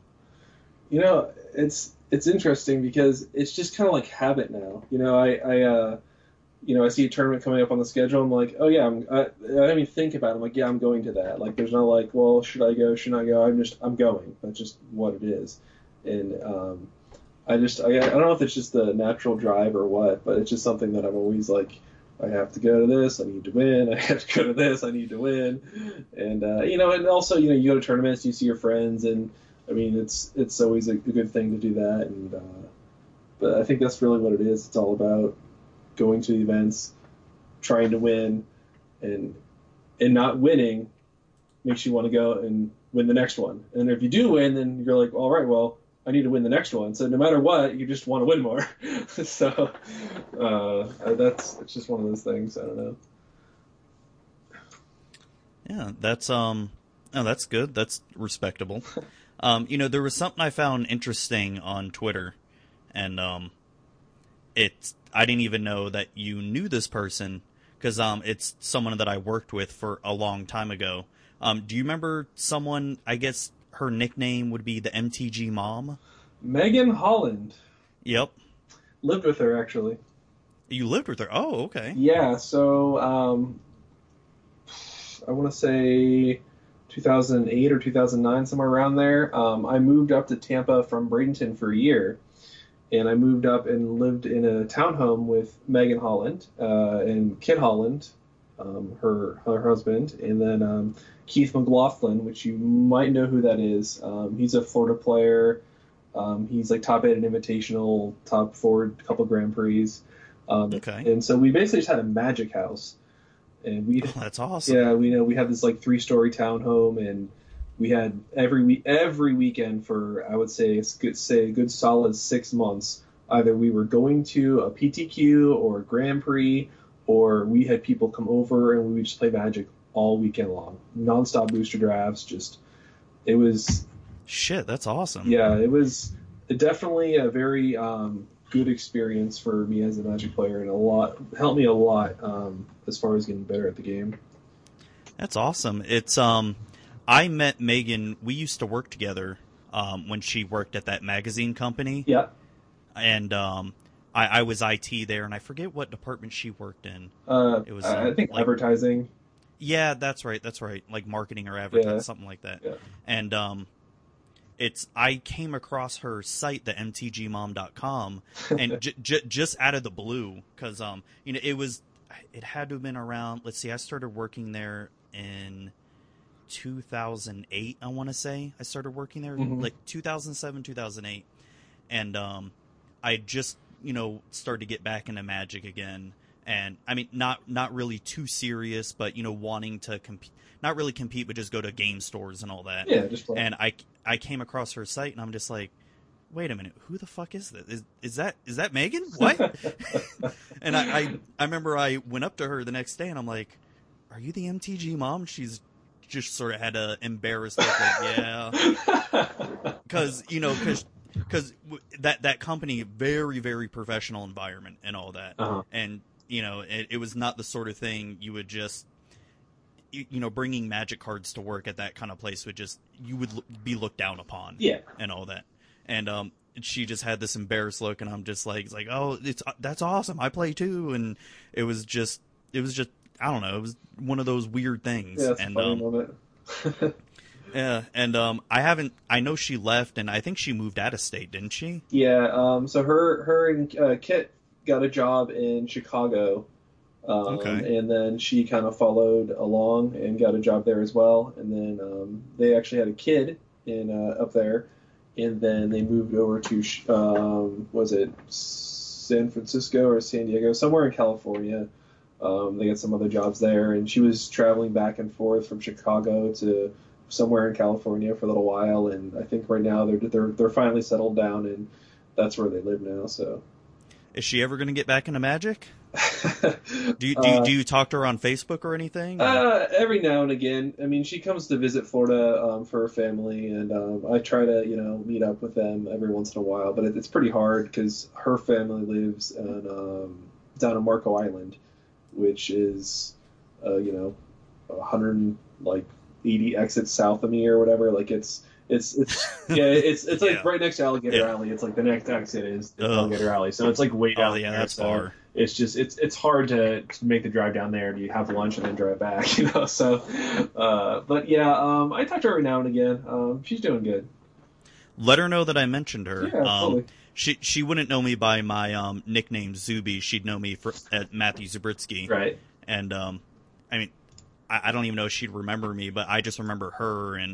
It's interesting because it's just kind of like habit now. I see a tournament coming up on the schedule. I'm like, oh yeah, I don't even think about it. I'm like, yeah, I'm going to that. Like, there's no well, should I go? Should I go? I'm going. That's just what it is. And I don't know if it's just the natural drive or what, but it's just something that I'm always like, I have to go to this, I need to win. I have to go to this, I need to win. And, and also, you go to tournaments, you see your friends, and I mean, it's always a good thing to do that, and but I think that's really what it is. It's all about going to the events, trying to win, and not winning makes you want to go and win the next one. And if you do win, then you're like, all right, well, I need to win the next one. So no matter what, you just want to win more. So it's just one of those things. I don't know. Yeah, that's oh, that's good. That's respectable. There was something I found interesting on Twitter, and I didn't even know that you knew this person because it's someone that I worked with for a long time ago. Do you remember someone? I guess her nickname would be the MTG Mom. Megan Holland. Yep. Lived with her, actually. You lived with her? Oh, okay. Yeah, so I want to say 2008 or 2009, somewhere around there. I moved up to Tampa from Bradenton for a year, and I moved up and lived in a townhome with Megan Holland and Kit Holland, her husband, and then Keith McLaughlin, which you might know who that is. He's a Florida player. He's like top 8 at Invitational, top 4 a couple Grand Prix. Okay. And so we basically just had a magic house. And that's awesome. Yeah, we had this like 3-story townhome, and we had every weekend for, I would say a good solid 6 months. Either we were going to a PTQ or a Grand Prix, or we had people come over and we would just play Magic all weekend long, nonstop booster drafts. It was shit. That's awesome. Yeah, it was definitely a very good experience for me as a Magic player, and helped me a lot as far as getting better at the game. That's awesome. It's I met Megan. We used to work together when she worked at that magazine company. Yeah. And I was IT there, and I forget what department she worked in. It was I think like, advertising. Yeah, that's right. Like marketing or advertising, something like that. Yeah. And I came across her site, the mtgmom.com, and just out of the blue, because it had to have been around. Let's see, I started working there in 2008. I want to say I started working there like 2007, 2008, and I just started to get back into Magic again. And I mean, not really too serious, but wanting to compete, not really compete, but just go to game stores and all that. Yeah, just play. And I came across her site, and I'm just like, wait a minute, who the fuck is this? Is that Megan? What? And I remember I went up to her the next day, and I'm like, are you the MTG Mom? She's just sort of had a embarrassed look, like, yeah, because that company, very, very professional environment and all that, and it was not the sort of thing you would just, bringing Magic cards to work at that kind of place you would be looked down upon, and all that, and she just had this embarrassed look, and I'm just like, it's like, oh, that's awesome, I play too, and it was just I don't know, it was one of those weird things, yeah, and funny moment. Yeah, and I know she left, and I think she moved out of state, didn't she? Yeah, so her and Kit got a job in Chicago, and then she kind of followed along and got a job there as well, and then they actually had a kid in up there, and then they moved over to was it San Francisco or San Diego, somewhere in California. They got some other jobs there, and she was traveling back and forth from Chicago to somewhere in California for a little while, and I think right now they're finally settled down, and that's where they live now. So, is she ever going to get back into Magic? do you talk to her on Facebook or anything? Every now and again. I mean, she comes to visit Florida for her family, and I try to meet up with them every once in a while. But it's pretty hard because her family lives down in Marco Island, which is 180 exits south of me or whatever. Like it's like right next to Alligator Alley. It's like the next exit is Alligator Alley, so it's like way down. Oh yeah, there, that's so far. It's just it's hard to make the drive down there. Do you have lunch and then drive back? So but yeah, I talk to her every now and again. She's doing good. Let her know that I mentioned her. Yeah, totally. She wouldn't know me by my nickname Zuby. She'd know me at Matthew Zabritsky. Right. And I mean, I don't even know if she'd remember me, but I just remember her, and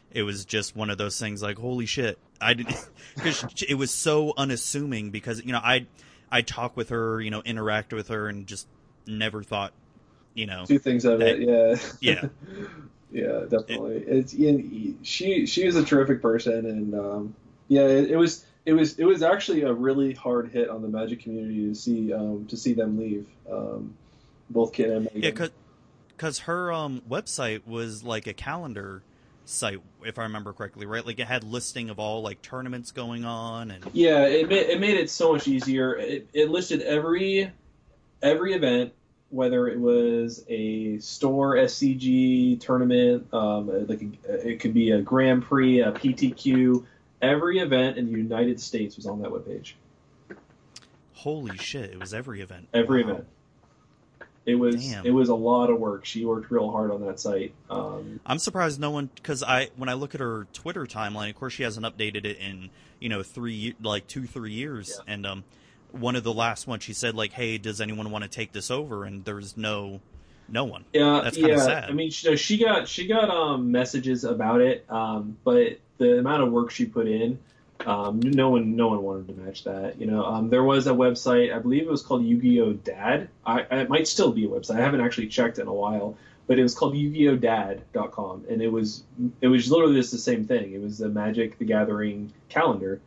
it was just one of those things like, holy shit. I didn't, because it was so unassuming because, I talk with her, interact with her and just never thought, two things of that, it. Yeah. Yeah. Yeah, definitely. She is a terrific person, and it was actually a really hard hit on the Magic community to see them leave, both Kit and Megan. Yeah, because her website was like a calendar site, if I remember correctly, right? Like it had listing of all like tournaments going on, and yeah, it made it so much easier. It listed every event, whether it was a store SCG tournament, it could be a Grand Prix, a PTQ. Every event in the United States was on that webpage. Holy shit! It was every event. Every Wow. event. It was Damn. It was a lot of work. She worked real hard on that site. I'm surprised no one, because when I look at her Twitter timeline, of course she hasn't updated it in 2-3 years, Yeah. and one of the last ones she said like, hey, does anyone want to take this over? And there's no one. Yeah, That's kind of yeah. sad. I mean, she got messages about it, but the amount of work she put in, no one wanted to match that. There was a website, I believe it was called Yu-Gi-Oh! Dad. It might still be a website. I haven't actually checked in a while, but it was called YuGiOhDad.com, and it was literally just the same thing. It was the Magic the Gathering calendar.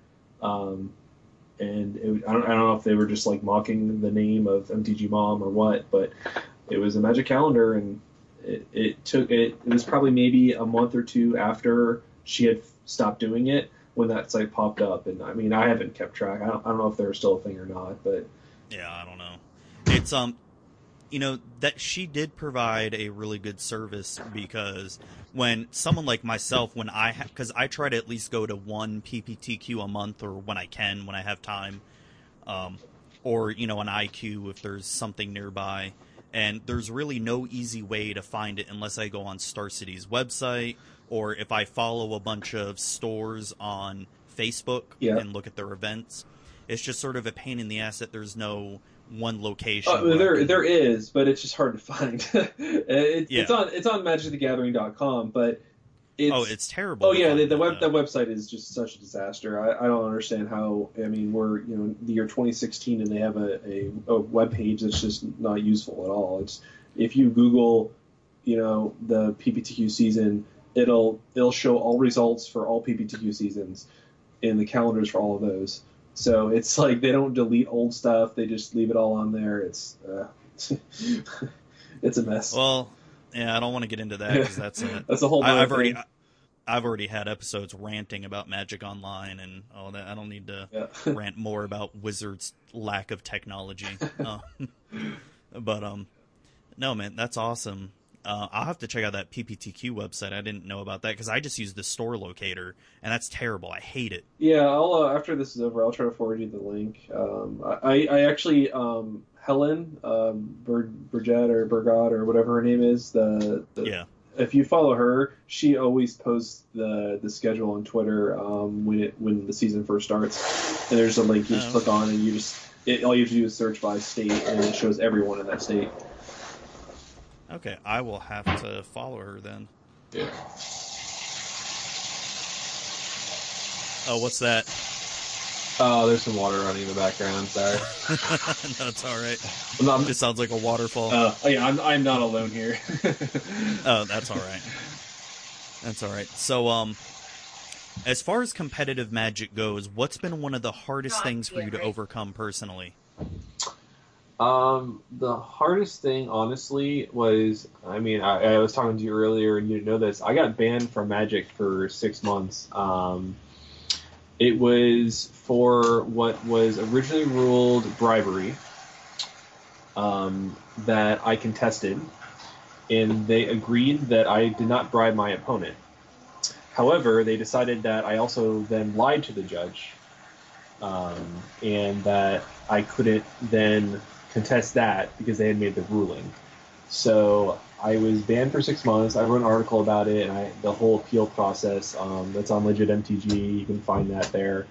And I don't know if they were just like mocking the name of MTG Mom or what, but it was a Magic calendar, and it was probably maybe a month or two after she had stopped doing it when that site popped up. And I mean, I haven't kept track. I don't know if they're still a thing or not, but yeah, I don't know. It's that she did provide a really good service, because when someone like myself, when because I try to at least go to one PPTQ a month, or when I have time, or an IQ if there's something nearby, and there's really no easy way to find it unless I go on Star City's website, or if I follow a bunch of stores on Facebook and look at their events. It's just sort of a pain in the ass that there's no one location. There is, but it's just hard to find. It's on MagicTheGathering.com, but it's terrible. Oh yeah, the website is just such a disaster. I don't understand how. I mean, we're the year 2016 and they have a web page that's just not useful at all. It's if you Google, the PPTQ season, it'll show all results for all PPTQ seasons and the calendars for all of those. So it's like they don't delete old stuff; they just leave it all on there. It's it's a mess. Well, yeah, I don't want to get into that because that's a whole. I've already had episodes ranting about Magic Online and all that. I don't need to rant more about Wizards' lack of technology. But no, man, that's awesome. I'll have to check out that PPTQ website. I didn't know about that because I just use the store locator, and that's terrible. I hate it. Yeah, I'll after this is over, I'll try to forward you the link. I actually Helen Burgett or Burgott or whatever her name is. If you follow her, she always posts the schedule on Twitter when the season first starts. And there's a link you just click on, and all you have to do is search by state, and it shows everyone in that state. Okay, I will have to follow her then. Yeah. Oh, what's that? Oh, there's some water running in the background. Sorry. No, it's all right. It just sounds like a waterfall. Yeah, I'm not alone here. Oh, that's all right. That's all right. So, as far as competitive Magic goes, what's been one of the hardest things for you to overcome personally? The hardest thing, honestly, was, I mean, I was talking to you earlier, and you didn't know this. I got banned from Magic for 6 months. It was for what was originally ruled bribery, that I contested, and they agreed that I did not bribe my opponent. However, they decided that I also then lied to the judge, and that I couldn't then contest that because they had made the ruling. So I was banned for 6 months. I wrote an article about it, and the whole appeal process, that's on Legit MTG. You can find that there.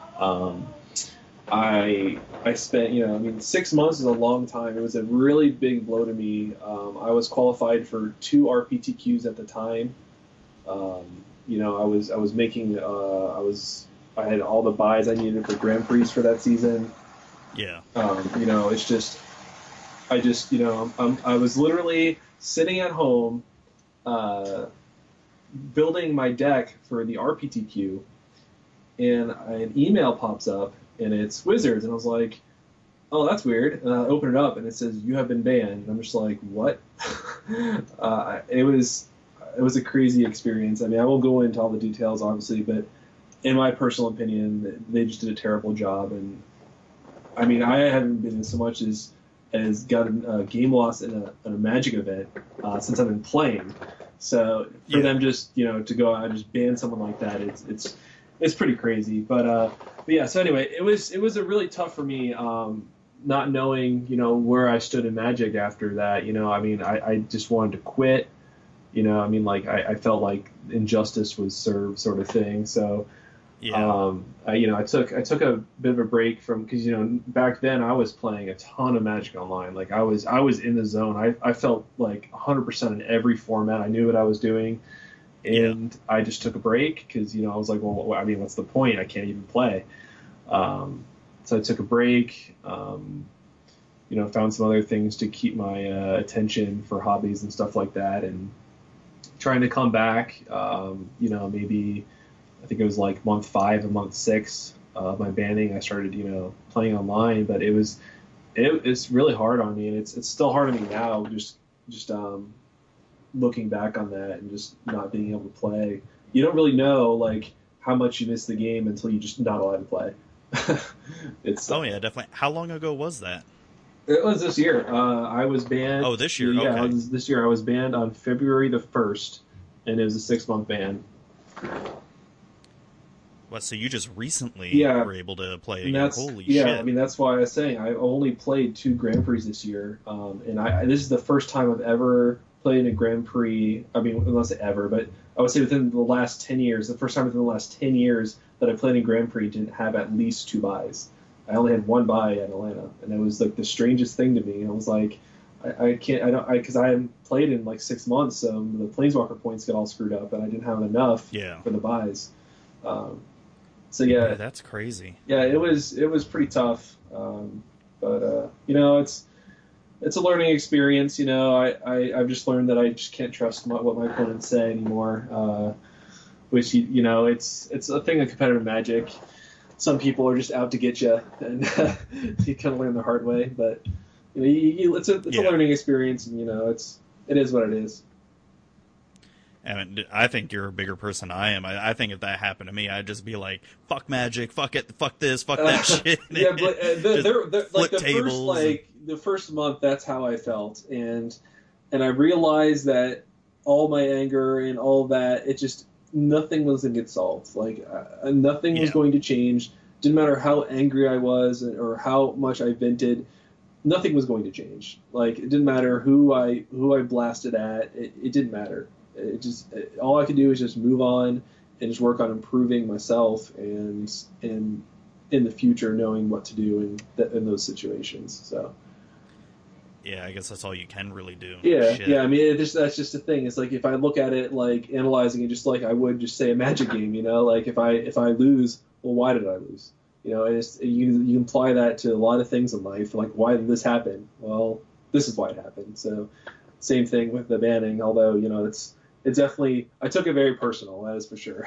I spent, 6 months is a long time. It was a really big blow to me. I was qualified for 2 RPTQs at the time. I was making I had all the buys I needed for Grand Prix for that season. Yeah. It's just I was literally sitting at home, uh, building my deck for the RPTQ, and an email pops up, and it's Wizards, and I was like, oh, that's weird. And I open it up, and it says you have been banned. And I'm just like, what? It was a crazy experience. I mean, I won't go into all the details, obviously, but in my personal opinion, they just did a terrible job. And I mean, I haven't been in so much as gotten a game loss in a Magic event since I've been playing. So for them just to go out and just ban someone like that, it's pretty crazy. But yeah. So anyway, it was a really tough for me. Not knowing, where I stood in Magic after that, I mean, I just wanted to quit, I mean, like, I felt like injustice was served sort of thing. So, Yeah. I took a bit of a break from, because, back then I was playing a ton of Magic Online. Like I was in the zone. I felt like 100% in every format. I knew what I was doing. And I just took a break because, I was like, well, I mean, what's the point? I can't even play. So I took a break, found some other things to keep my attention for hobbies and stuff like that, and trying to come back. Maybe I think it was like month 5 and month 6 of my banning. I started, playing online, but it's really hard on me, and it's still hard on me now. Just looking back on that and just not being able to play. You don't really know like how much you miss the game until you're just not allowed to play. Oh yeah, definitely. How long ago was that? It was this year. I was banned. Oh, this year. Yeah, Okay. this year I was banned on February the 1st, and it was a 6-month ban. What? So you just recently Yeah, were able to play and again? that's Holy yeah. I shit! mean, that's why I was saying I only played 2 Grand Prix this year, and this is the first time I've ever played in a Grand Prix. I mean, unless ever, but I would say within the last 10 years, the first time within the last 10 years that I played in Grand Prix didn't have at least 2 buys. I only had 1 buy at Atlanta, and it was like the strangest thing to me. I was like, I can't, I don't, because I hadn't played in like 6 months, so the Planeswalker points got all screwed up, and I didn't have enough Yeah. for the buys. Um, so yeah, Yeah, that's crazy. yeah, it was pretty tough. But it's a learning experience. I've just learned that I just can't trust what my opponents say anymore. Which it's a thing of competitive Magic. Some people are just out to get you, and you kind of learn the hard way. But it's a learning experience, and it is what it is. And I think you're a bigger person than I am. I think if that happened to me, I'd just be like, "Fuck Magic, fuck it, fuck this, fuck that shit." Yeah, but like tables the first month, that's how I felt, and I realized that all my anger and all that, it just nothing was going to get solved. Like nothing was Yeah. going to change. Didn't matter how angry I was or how much I vented. Nothing was going to change. Like it didn't matter who I blasted at. It didn't matter. All I could do is just move on and just work on improving myself and in the future knowing what to do in those situations. So Yeah, I guess that's all you can really do. yeah, Shit. yeah. I mean, that's just the thing. It's like if I look at it like analyzing it just like I would just say a Magic game. Like if I lose, well, why did I lose? You apply that to a lot of things in life. Like why did this happen? Well, this is why it happened. So same thing with the banning. Although it's definitely I took it very personal. That is for sure.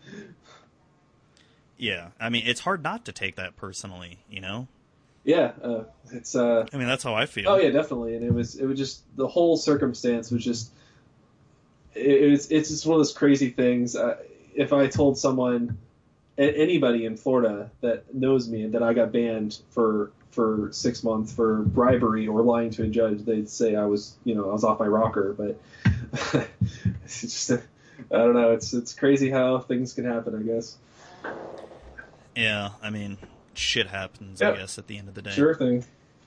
Yeah, I mean, it's hard not to take that personally, Yeah, it's. I mean, that's how I feel. Oh yeah, definitely. And it was just the whole circumstance was just. It's just one of those crazy things. If I told someone, anybody in Florida that knows me, that I got banned for 6 months for bribery or lying to a judge, they'd say I was off my rocker. But it's just, I don't know. It's crazy how things can happen, I guess. Yeah, I mean, shit happens, Yep. I guess, at the end of the day. Sure thing.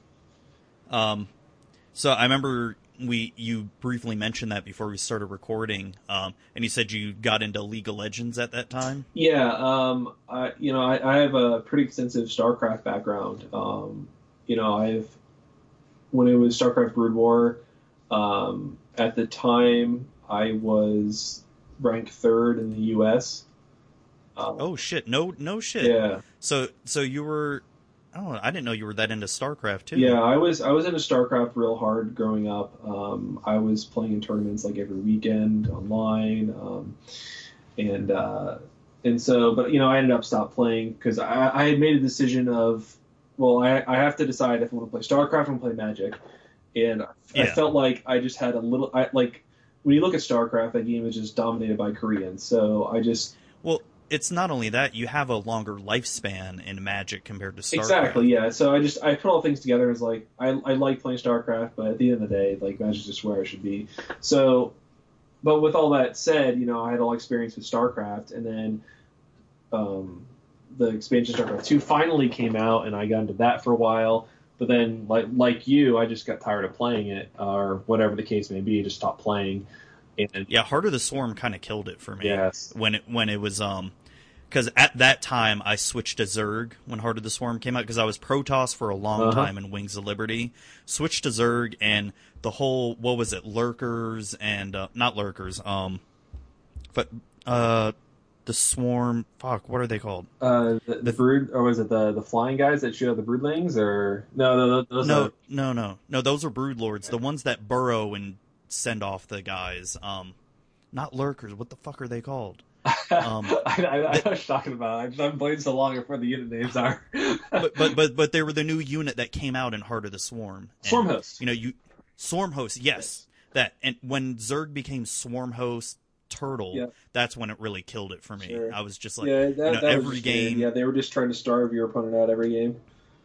So I remember you briefly mentioned that before we started recording, and you said you got into League of Legends at that time. Yeah, I have a pretty extensive StarCraft background. I've when it was StarCraft Brood War, at the time I was ranked third in the U.S. Oh shit! No shit. Yeah, So you were. Oh, I didn't know you were that into StarCraft too. yeah. I was into StarCraft real hard growing up. I was playing in tournaments like every weekend online, and and so, but I ended up stopped playing because I had made a decision of, well, I have to decide if I want to play StarCraft or play Magic, and I Yeah. felt like I just had a little, like when you look at StarCraft, that game is just dominated by Koreans. So I just Well, it's not only that you have a longer lifespan in Magic compared to exactly, StarCraft. yeah. So I put all things together and was like, I like playing StarCraft, but at the end of the day, like Magic's just where I should be. So, but with all that said, I had all experience with StarCraft, and then um, the expansion StarCraft 2 finally came out, and I got into that for a while. But then, like you, I just got tired of playing it, or whatever the case may be, just stopped playing. And Yeah, Heart of the Swarm kind of killed it for me yes, when it was because at that time I switched to Zerg when Heart of the Swarm came out because I was Protoss for a long uh huh, time in Wings of Liberty. Switched to Zerg and the whole what was it lurkers and not lurkers but the Swarm fuck what are they called the brood, or was it the flying guys that shoot out the broodlings, or no, those are no, those are brood lords, the ones that burrow and send off the guys. Not lurkers. What the fuck are they called? I Th- was talking about. I've played so long before the unit names are. but they were the new unit that came out in Heart of the Swarm. Swarm And host. you Swarm host, yes. That and when Zerg became Swarm host turtle, Yeah, that's when it really killed it for me. sure. I was just like, Yeah, that was every just weird. game. Yeah, they were just trying to starve your opponent out every game.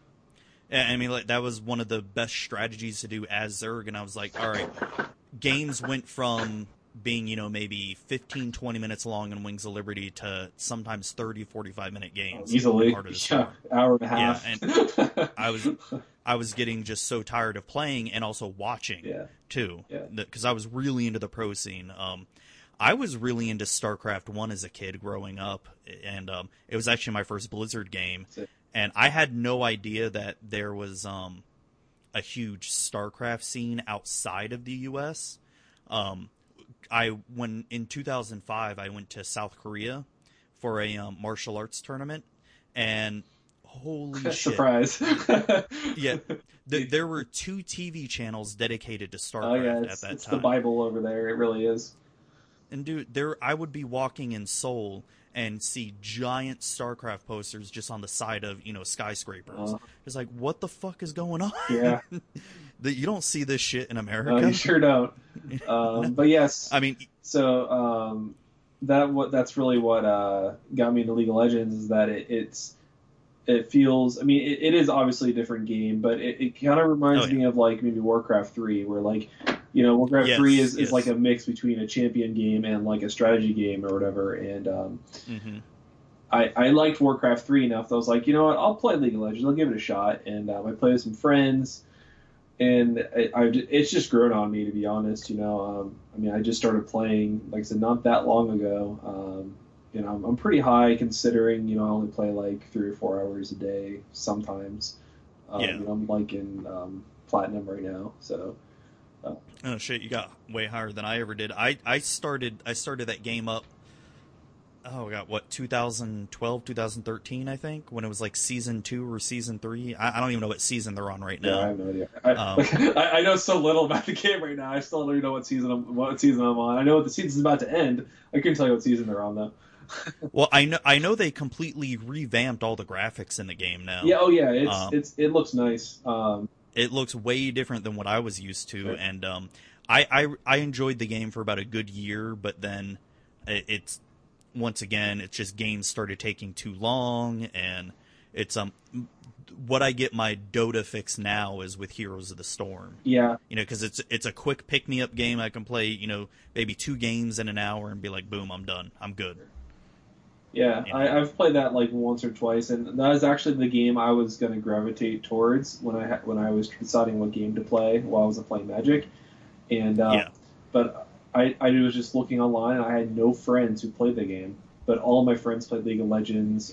I mean, like that was one of the best strategies to do as Zerg, and I was like, all right, games went from being maybe 15 20 minutes long in Wings of Liberty to sometimes 30 45 minute games in Easily, Heart of the yeah, Swarm. hour and a Yeah, half. and I was getting just so tired of playing and also watching Yeah, too yeah. because I was really into the pro scene. I was really into StarCraft 1 as a kid growing up, and it was actually my first Blizzard game, That's it. and I had no idea that there was a huge StarCraft scene outside of the U.S. When in 2005 I went to South Korea for a martial arts tournament, and holy shit, Surprise. yeah, there were two TV channels dedicated to Oh yeah, StarCraft at that it's the time. Bible over there. It really is. And dude, there I would be walking in Seoul and see giant StarCraft posters just on the side of skyscrapers. Uh, It's like, what the fuck is going on? yeah, That you don't see this shit in no, you America. sure don't. No. But yes, I mean, so that's really what got me into League of Legends is that it feels. I mean, it is obviously a different game, but it kind of oh reminds yeah, me of like maybe Warcraft 3, where like Warcraft 3 yes, is like yes, a mix between a champion game and like a strategy game or whatever. And hmm I liked Warcraft 3 enough that I was like, you know what, I'll play League of Legends. I'll give it a shot. And I played with some friends, and it's just grown on me, to be honest. I mean, I just started playing, like I said, not that long ago. I'm pretty high considering, I only play like 3 or 4 hours a day sometimes. yeah. I'm like in platinum right now, so Oh shit, you got way higher than I ever did. I started that game up. Oh god, what 2012, 2013, I think, when it was like season 2 or season 3. I don't even know what season they're on right yeah, I now. have no idea. Um, I know so little about the game right now. I still don't even know what season I'm on. I know what the season's about to end. I couldn't tell you what season they're on though. well, I know they completely revamped all the graphics in the game now. Yeah, oh yeah, it's Um, it's it looks nice. it looks way different than what I was used to, Sure. and I enjoyed the game for about a good year, but then it's once again it's just games started taking too long, and it's what I get my Dota fix now is with Heroes of the Storm. Yeah, Because it's a quick pick me up game. I can play maybe 2 games in an hour and be like, boom, I'm done, I'm good. yeah. You know. I've played that like once or twice, and that is actually the game I was going to gravitate towards when I was deciding what game to play while I was playing Magic. And Yeah. but I was just looking online, and I had no friends who played the game, but all of my friends played League of Legends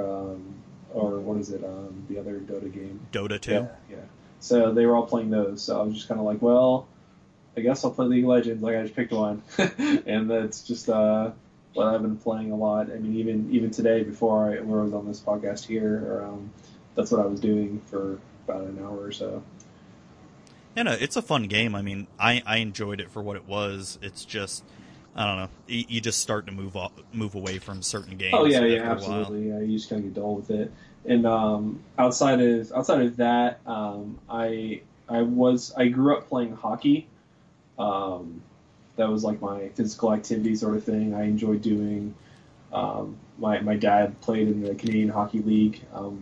or what is it, the other Dota game. Dota Yeah, 2. yeah. So they were all playing those. So I was just kind of like, well, I guess I'll play League of Legends. Like I just picked one, and that's just what I've been playing a lot. I mean, even today before I was on this podcast here, that's what I was doing for about an hour or so. And it's a fun game. I mean, I enjoyed it for what it was. It's just, I don't know, you just start to move away from certain Oh games yeah, after yeah, a while. absolutely. Yeah, you just kind of get dull with it. And outside of that, I grew up playing hockey. Um, that was like my physical activity sort of thing. I enjoyed doing. My dad played in the Canadian Hockey League.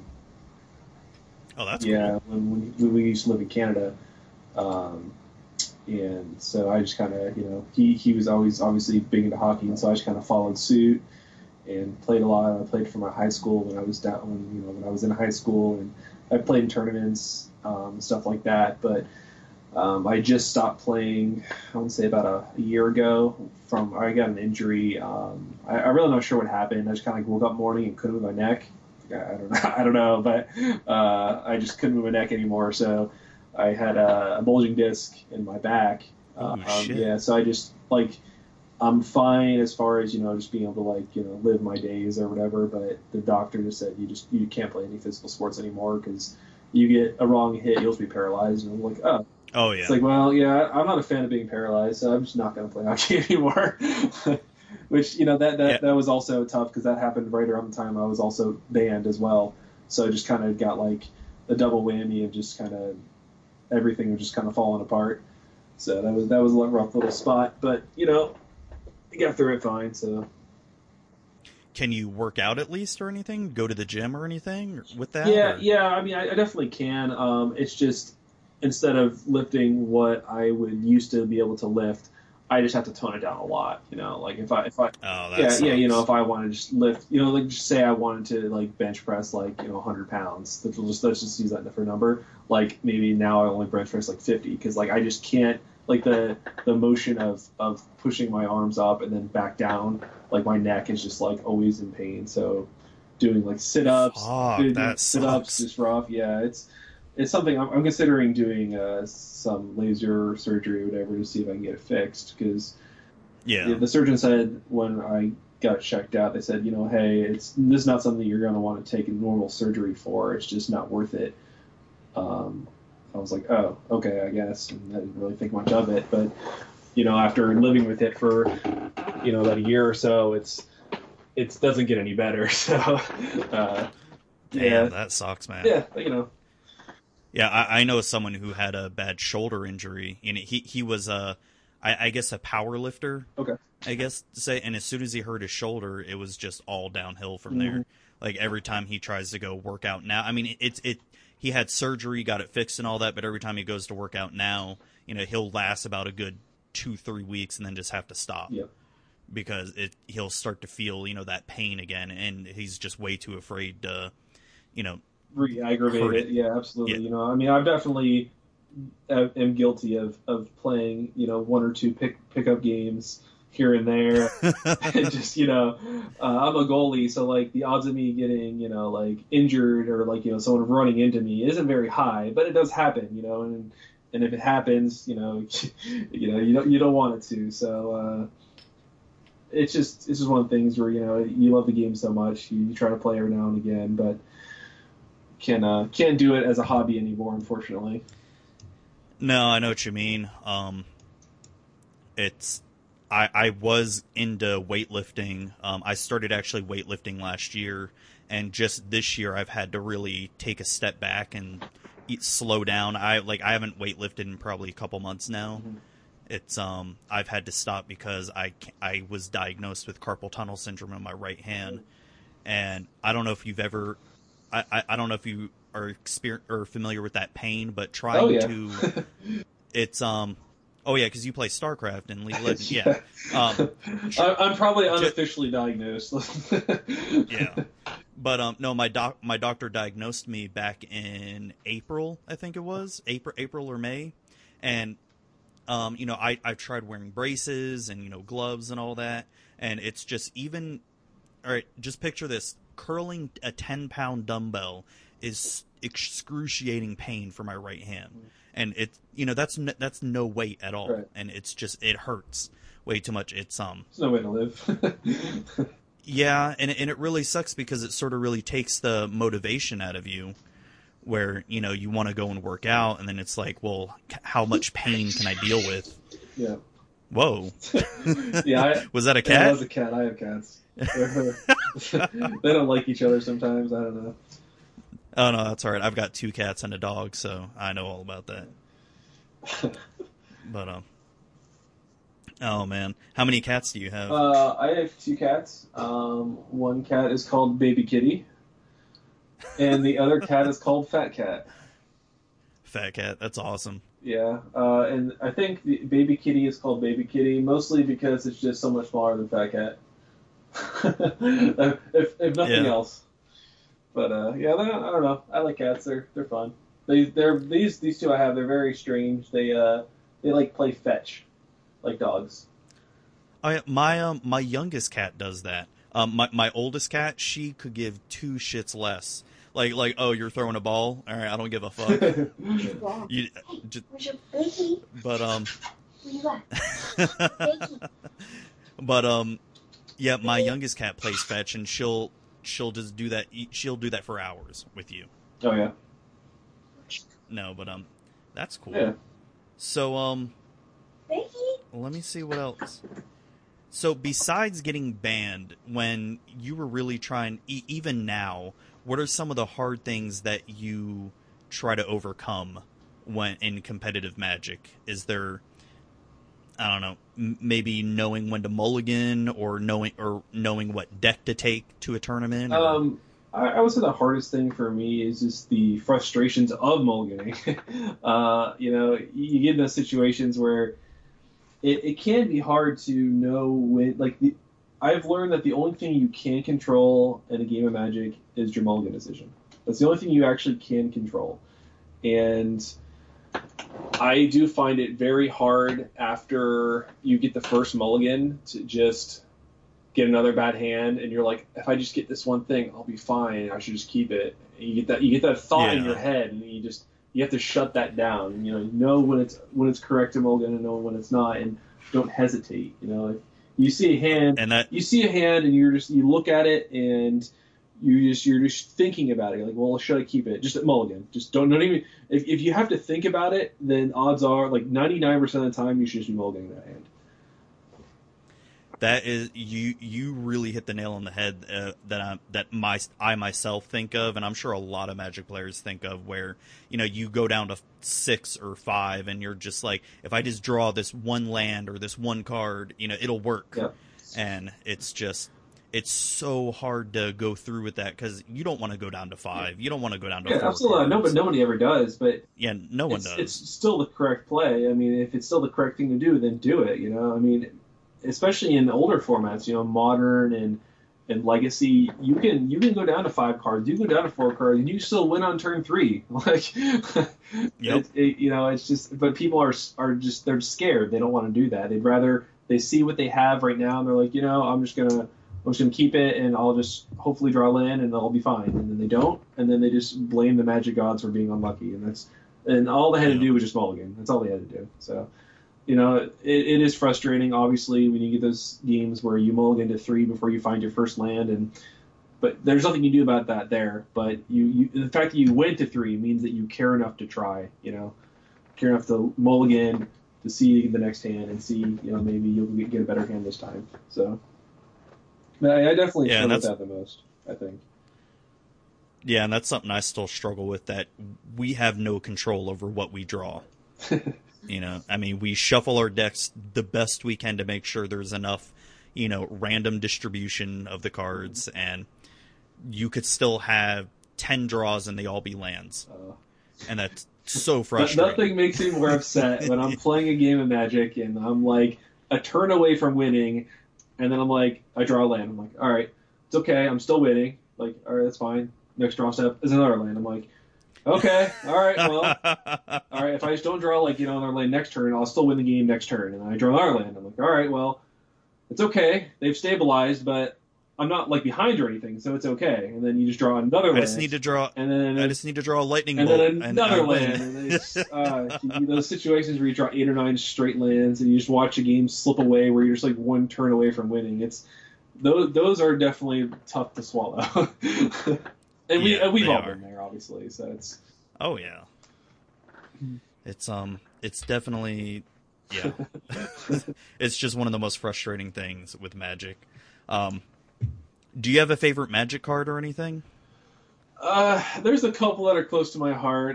Oh, that's cool. Yeah, when we used to live in Canada. Um, and so I just kind of, he was always obviously big into hockey, and so I just kind of followed suit and played a lot. I played for my high school when I was when I was in high school, and I played in tournaments, stuff like that. But I just stopped playing. I want to say about a year ago. I got an injury. I really not sure what happened. I just kind of woke up morning and couldn't move my neck. I don't know. I don't know, but I just couldn't move my neck anymore. So I had a bulging disc in my back. Oh shit. Yeah, so I just I'm fine as far as just being able to live my days or whatever. But the doctor just said you can't play any physical sports anymore because you get a wrong hit, you'll just be paralyzed. And I'm like, oh. Oh It's yeah. like, well, yeah, I'm not a fan of being paralyzed, so I'm just not going to play hockey anymore. Which Yeah. that was also tough because that happened right around the time I was also banned as well. So I just kind of got like a double whammy of just kind of everything was just kind of falling apart. So that was a rough little spot, but I got through it fine. So Can you work out at least or anything? Go to the gym or anything with that yeah, or? yeah. I mean, I definitely can. It's just instead of lifting what I would used to be able to lift, I just have to tone it down a lot. Like if I Oh, that yeah, sucks. if I want to just lift, like just say I wanted to like bench press 100 pounds. Let's just use that for a number. Like maybe now I only bench press like 50 because like I just can't like the motion of pushing my arms up and then back down. Like my neck is just like always in pain. So doing like sit-ups, Fuck, doing that sit-ups sucks. just rough. Yeah, it's something I'm considering doing some laser surgery or whatever to see if I can get it fixed because Yeah. the surgeon said when I got checked out, they said, hey, this is not something you're going to want to take a normal surgery for. It's just not worth it. Um, I was like, oh, okay, I guess, and I didn't really think much of it. But after living with it for about a year or so, it doesn't get any better. So Damn, yeah, that sucks, man. yeah, Yeah, I know someone who had a bad shoulder injury, and he was I guess a power lifter, okay. I guess to say. And as soon as he hurt his shoulder, it was just all downhill from Mm-hmm. there. Like every time he tries to go work out now, I mean, it. He had surgery, got it fixed, and all that. But every time he goes to work out now, he'll last about a good 2-3 weeks, and then just have to stop Yep. because he'll start to feel that pain again, and he's just way too afraid to you know Re-aggravate hurt it. it. Yeah, Yeah. absolutely. I mean, I've definitely am guilty of playing, one or two pickup games here and there. And just, I'm a goalie, so like the odds of me getting, like injured or like, someone running into me isn't very high, but it does happen, and if it happens, you don't want it to. So it's just one of the things where you love the game so much, you try to play every now and again, but can't do it as a hobby anymore, unfortunately. No, I know what you mean. It's I was into weightlifting. I started actually weightlifting last year, and just this year I've had to really take a step back and slow down. I haven't weightlifted in probably a couple months now. Mm-hmm. It's I've had to stop because I was diagnosed with carpal tunnel syndrome in my right hand, and I don't know if you've ever I don't know if you are familiar with that pain, but Oh trying yeah. to it's oh yeah, because you play StarCraft and League of Legends, yeah. Yeah. Um, I'm probably ju- unofficially diagnosed. yeah, but no, my doctor diagnosed me back in April, I think it was April or May, and I've tried wearing braces and gloves and all that, and it's just even all right. Just picture this: curling a 10-pound dumbbell is excruciating pain for my right hand, and it that's no weight at all, Right. and it hurts way too much. It's There's no way to live. Yeah, and it really sucks because it sort of really takes the motivation out of you, where you want to go and work out, and then it's like, well, how much pain can I deal with? Yeah. Whoa. Yeah. Was that a That cat? was a cat. I have cats. They don't like each other sometimes. I don't know. Oh no, that's all right. I've got 2 cats and a dog, so I know all about that. But oh man, how many cats do you have? I have 2 cats. One cat is called Baby Kitty, and the other cat is called Fat Cat. Fat cat. That's awesome. Yeah, and I think the Baby Kitty is called Baby Kitty mostly because it's just so much smaller than Fat Cat. if nothing else. But yeah, I don't know. I like cats. They're fun. These 2 I have. They're very strange. They like play fetch, like dogs. My youngest cat does that. My oldest cat, she could give 2 shits less. Like, oh, you're throwing a ball? All right, I don't give a fuck. You, just, Where's your baby? but Where you at? Baby. but yeah, my youngest cat plays fetch, and she'll just do that. She'll do that for hours with you. Oh yeah. No, but that's cool. Yeah. So Baby. let me see what else. So besides getting banned, when you were really trying, even now, what are some of the hard things that you try to overcome when in competitive Magic? Is there, I don't know, maybe knowing when to mulligan, or knowing what deck to take to a tournament? I would say the hardest thing for me is just the frustrations of mulliganing. You get in those situations where it can be hard to know when, I've learned that the only thing you can control in a game of Magic is your mulligan decision. That's the only thing you actually can control. And I do find it very hard after you get the first mulligan to just get another bad hand, and you're like, if I just get this one thing, I'll be fine. I should just keep it. And you get that thought in your head, and you have to shut that down. Know when it's correct to mulligan, and know when it's not, and don't hesitate. You see a hand, and you look at it, and you're just thinking about it. You're like, well, should I keep it? Just at mulligan. Just don't even. If you have to think about it, then odds are 99% of the time you should just be mulliganing that hand. That is, you really hit the nail on the head that I myself think of, and I'm sure a lot of Magic players think of, where you go down to 6 or 5, and you're just like, if I just draw this one land or this one card, it'll work. Yep. And it's so hard to go through with that, because you don't want to go down to 5. You don't want to go down to 4. Absolutely. Nobody ever does, but yeah, no one does. It's still the correct play. I mean, if it's still the correct thing to do, then do it. I mean, especially in older formats, Modern and Legacy, you can go down to 5 cards, you can go down to 4 cards, and you still win on turn 3. Yep. It's just, but people are just, they're scared. They don't want to do that. They see what they have right now, and they're like, I'm just gonna keep it, and I'll just hopefully draw land, and I'll be fine. And then they don't, and then they just blame the Magic gods for being unlucky, and all they had to do was just mulligan. That's all they had to do. So. It is frustrating, obviously, when you get those games where you mulligan to 3 before you find your first land, but there's nothing you do about that there. But the fact that you went to 3 means that you care enough to try, care enough to mulligan to see the next hand and see, maybe you'll get a better hand this time. So, I definitely struggle with that the most, I think. Yeah, and that's something I still struggle with, that we have no control over what we draw. I mean, we shuffle our decks the best we can to make sure there's enough, random distribution of the cards, and you could still have 10 draws and they all be lands. And that's so frustrating. Nothing makes me more upset when I'm playing a game of Magic and I'm like a turn away from winning, and then I'm like, I draw a land. I'm like, all right, it's okay, I'm still winning. Like, all right, that's fine. Next draw step is another land. I'm like, okay, all right, well, all right, if I just don't draw, another land next turn, I'll still win the game next turn. And I draw another land. I'm like, all right, well, it's okay. They've stabilized, but I'm not like behind or anything, so it's okay. And then you just draw another land. I just need to draw a lightning and bolt, then another and land. And it's those situations where you draw 8 or 9 straight lands, and you just watch a game slip away where you're just like one turn away from winning. It's those are definitely tough to swallow. And we've all been there, obviously. So it's it's definitely it's just one of the most frustrating things with Magic. Do you have a favorite Magic card or anything? There's a couple that are close to my heart.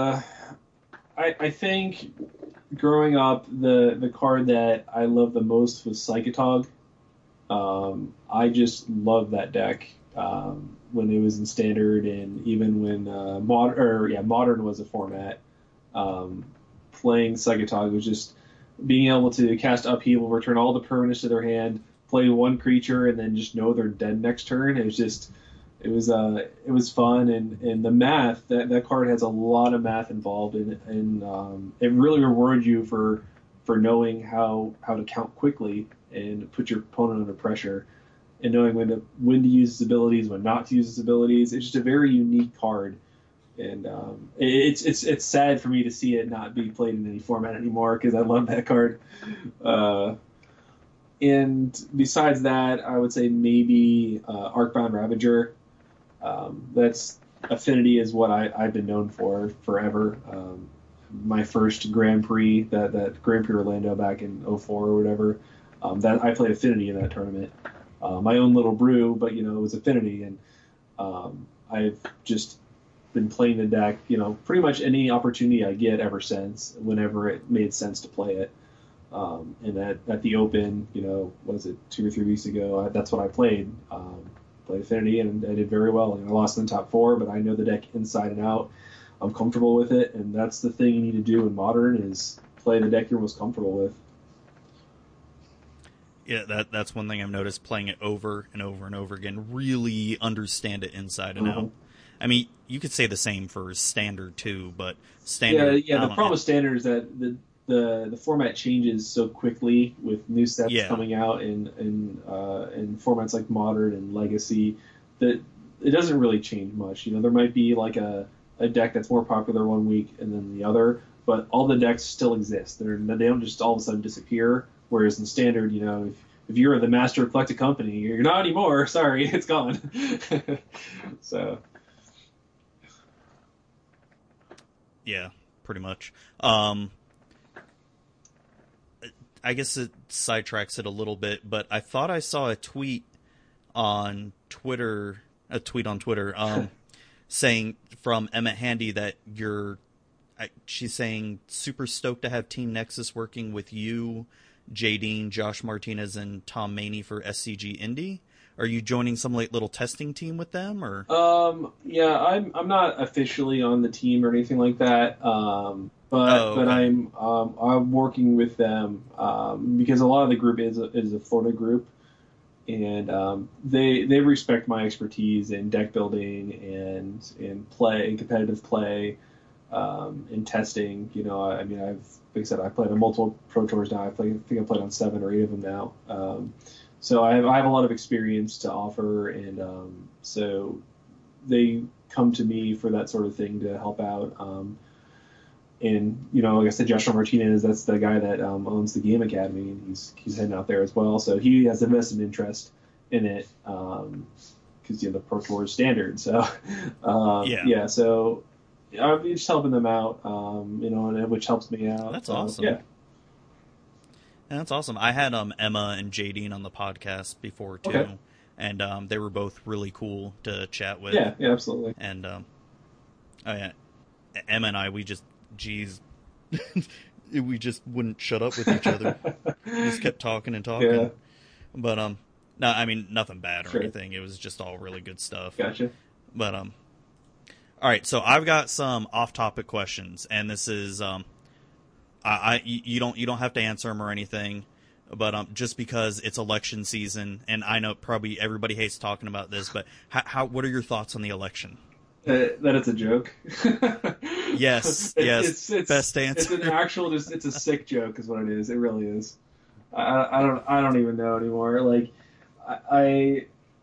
I think growing up, the card that I loved the most was Psychotog. I just loved that deck when it was in Standard, and even when Modern was a format. Playing Psychotog was just being able to cast Upheaval, return all the permanents to their hand, play one creature, and then just know they're dead next turn. It was fun, and the math, that card has a lot of math involved, and it really rewarded you for knowing how to count quickly and put your opponent under pressure, and knowing when to use his abilities, when not to use his abilities. It's just a very unique card, and it's sad for me to see it not be played in any format anymore, because I love that card. And besides that, I would say maybe Arcbound Ravager. That's Affinity is what I've been known for forever. My first Grand Prix, that Grand Prix Orlando back in 2004 or whatever, that I played Affinity in that tournament. My own little brew, but it was Affinity, and I've just been playing the deck, pretty much any opportunity I get ever since, whenever it made sense to play it. And at the Open, was it 2 or 3 weeks ago? That's what I played. Played Affinity, and I did very well. I lost in the top 4, but I know the deck inside and out. I'm comfortable with it, and that's the thing you need to do in Modern, is play the deck you're most comfortable with. Yeah, that's one thing I've noticed, playing it over and over and over again. Really understand it inside and out. I mean, you could say the same for Standard too, but Standard. Yeah. The problem with Standard is that the format changes so quickly with new sets coming out in formats like Modern and Legacy, that it doesn't really change much. There might be like a deck that's more popular one week and then the other, but all the decks still exist. They don't just all of a sudden disappear. Whereas in Standard, if you're the master of Collected Company, you're not anymore. Sorry, it's gone. So. Yeah, pretty much. I guess it sidetracks it a little bit, but I thought I saw a tweet on Twitter, saying from Emmett Handy that she's saying super stoked to have Team Nexus working with you, Jadine, Josh Martinez, and Tom Maney for SCG Indy. Are you joining some little testing team with them, or? Yeah, I'm not officially on the team or anything like that. But I'm working with them because a lot of the group is a Florida group, and they respect my expertise in deck building and play and competitive play, in testing. Like I said, I've played on multiple Pro Tours now. I think I've played on 7 or 8 of them now. So I have a lot of experience to offer, and so they come to me for that sort of thing to help out. And like I said, Joshua Martinez, that's the guy that owns the Game Academy, and he's heading out there as well. So he has a vested interest in it, because the Pro Tour is Standard. So so I'm just helping them out, and which helps me out. That's awesome. Yeah. That's awesome. I had Emma and Jadine on the podcast before too, and they were both really cool to chat with. Yeah, absolutely. And Emma and I, we just wouldn't shut up with each other. We just kept talking and talking. Yeah. But no, I mean nothing bad or anything. It was just all really good stuff. Gotcha. But all right, so I've got some off-topic questions, and this is you don't have to answer them or anything, but just because it's election season, and I know probably everybody hates talking about this, but what are your thoughts on the election? That it's a joke. Yes, it's best answer. It's an actual, it's a sick joke, is what it is. It really is. I don't even know anymore. Like,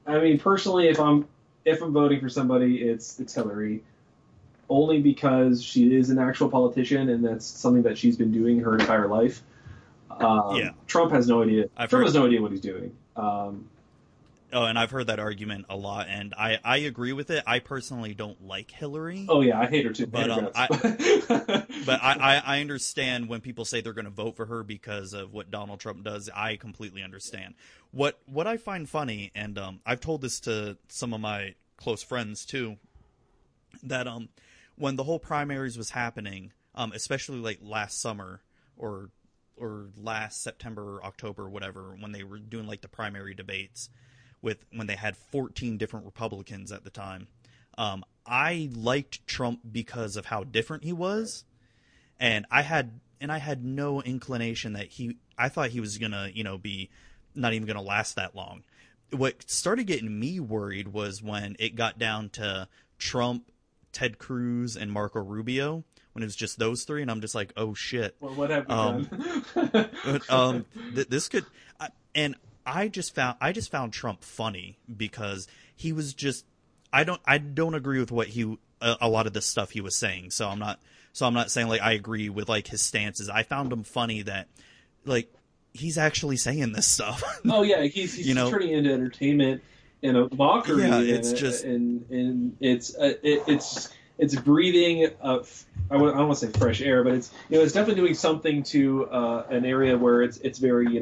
I mean, personally, if I'm voting for somebody, it's Hillary, only because she is an actual politician, and that's something that she's been doing her entire life. Yeah, Trump has no idea. I've Trump heard. has no idea what he's doing. Oh, and I've heard that argument a lot, and I agree with it. I personally don't like Hillary, Oh yeah, I hate her too. but I but I understand when people say they're going to vote for her because of what Donald Trump does. I completely understand. What I find funny, and I've told this to some of my close friends too, that when the whole primaries was happening, especially like last summer or last September or October, whatever, when they were doing like the primary debates when they had 14 different Republicans at the time. I liked Trump because of how different he was, and I had no inclination that I thought he was gonna be not even gonna last that long. What started getting me worried was when it got down to Trump, Ted Cruz, and Marco Rubio, when it was just those three, and I'm just like, oh shit. Well, what have we done? This could, and I just found Trump funny because he was just, I don't agree with what a lot of the stuff he was saying. So I'm not saying like I agree with like his stances. I found him funny that like he's actually saying this stuff. Oh yeah, he's turning into entertainment and a mockery. Yeah, it's just and it's breathing I don't want to say fresh air, but it's it's definitely doing something to an area where it's very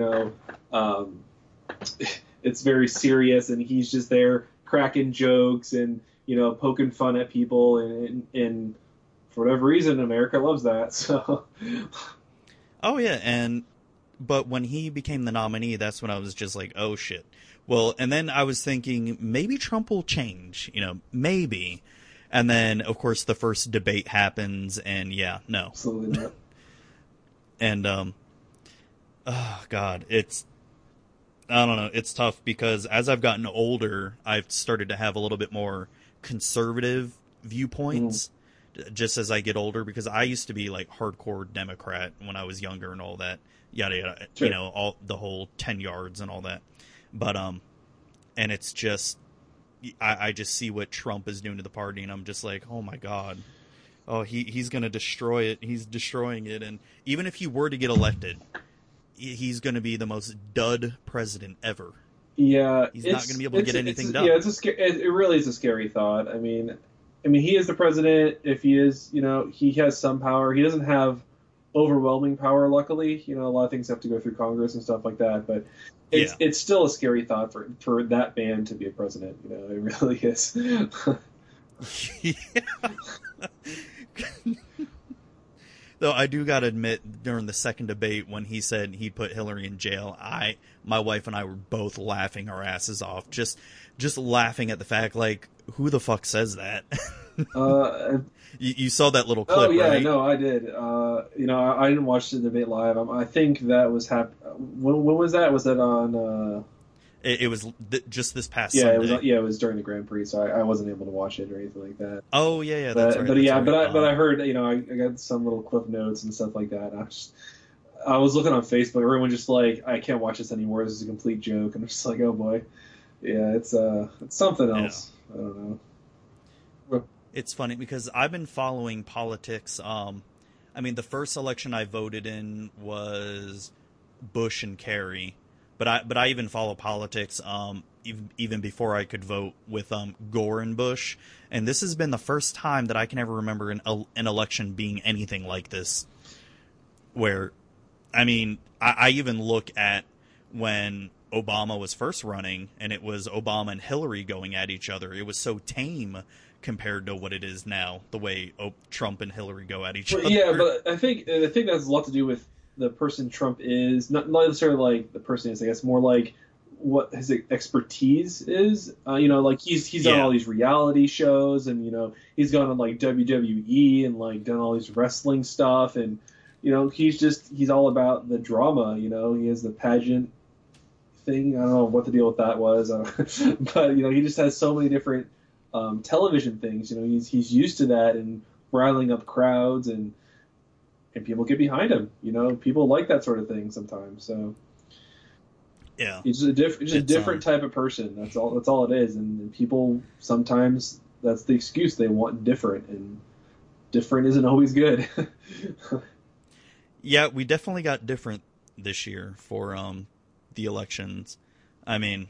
it's very serious, and he's just there cracking jokes and poking fun at people, and for whatever reason America loves that. So oh yeah, but when he became the nominee, that's when I was just like, oh shit. Well, and then I was thinking maybe Trump will change, maybe. And then, of course, the first debate happens, and yeah, no. Absolutely not. And, oh, God, I don't know, it's tough because as I've gotten older, I've started to have a little bit more conservative viewpoints, just as I get older, because I used to be, like, hardcore Democrat when I was younger and all that, yada, yada, Sure. all the whole 10 yards and all that. But, and it's just, I just see what Trump is doing to the party, and I'm just like, oh my god, oh he's gonna destroy it. He's destroying it, and even if he were to get elected, he's gonna be the most dud president ever. Yeah, he's not gonna be able to get anything done. Yeah, it really is a scary thought. I mean, he is the president. If he is, he has some power. He doesn't have overwhelming power, luckily. A lot of things have to go through Congress and stuff like that, but it's still a scary thought for that man to be a president. It really is. Though I do gotta admit, during the second debate when he said he'd put Hillary in jail, my wife and I were both laughing our asses off, just laughing at the fact, like, who the fuck says that? You saw that little clip, oh yeah, right? No, I did. I didn't watch the debate live. I think that was when was that? Was that on? It was just this past Sunday. It was during the Grand Prix, so I wasn't able to watch it or anything like that. Oh yeah, that's right. But I heard, I got some little clip notes and stuff like that. I was looking on Facebook. Everyone just like, I can't watch this anymore. This is a complete joke. And I'm just like, oh boy, yeah, it's something else. Yeah. I don't know. It's funny because I've been following politics. The first election I voted in was Bush and Kerry, but I even follow politics even before I could vote with Gore and Bush, and this has been the first time that I can ever remember an election being anything like this. Where, I even look at when Obama was first running, and it was Obama and Hillary going at each other. It was so tame compared to what it is now, the way Trump and Hillary go at each other. Yeah, but I think that has a lot to do with the person Trump is, not necessarily like the person is, I guess, more like what his expertise is. Like he's done all these reality shows, and he's gone on like WWE and like done all these wrestling stuff, and he's all about the drama. He has the pageant thing. I don't know what the deal with that was, but he just has so many different television things. He's used to that and riling up crowds, and people get behind him. People like that sort of thing sometimes. So Yeah, He's just a it's different type of person. That's all. That's all it is. And people sometimes that's the excuse they want different, and different isn't always good. yeah, we definitely got different this year for the elections. I mean,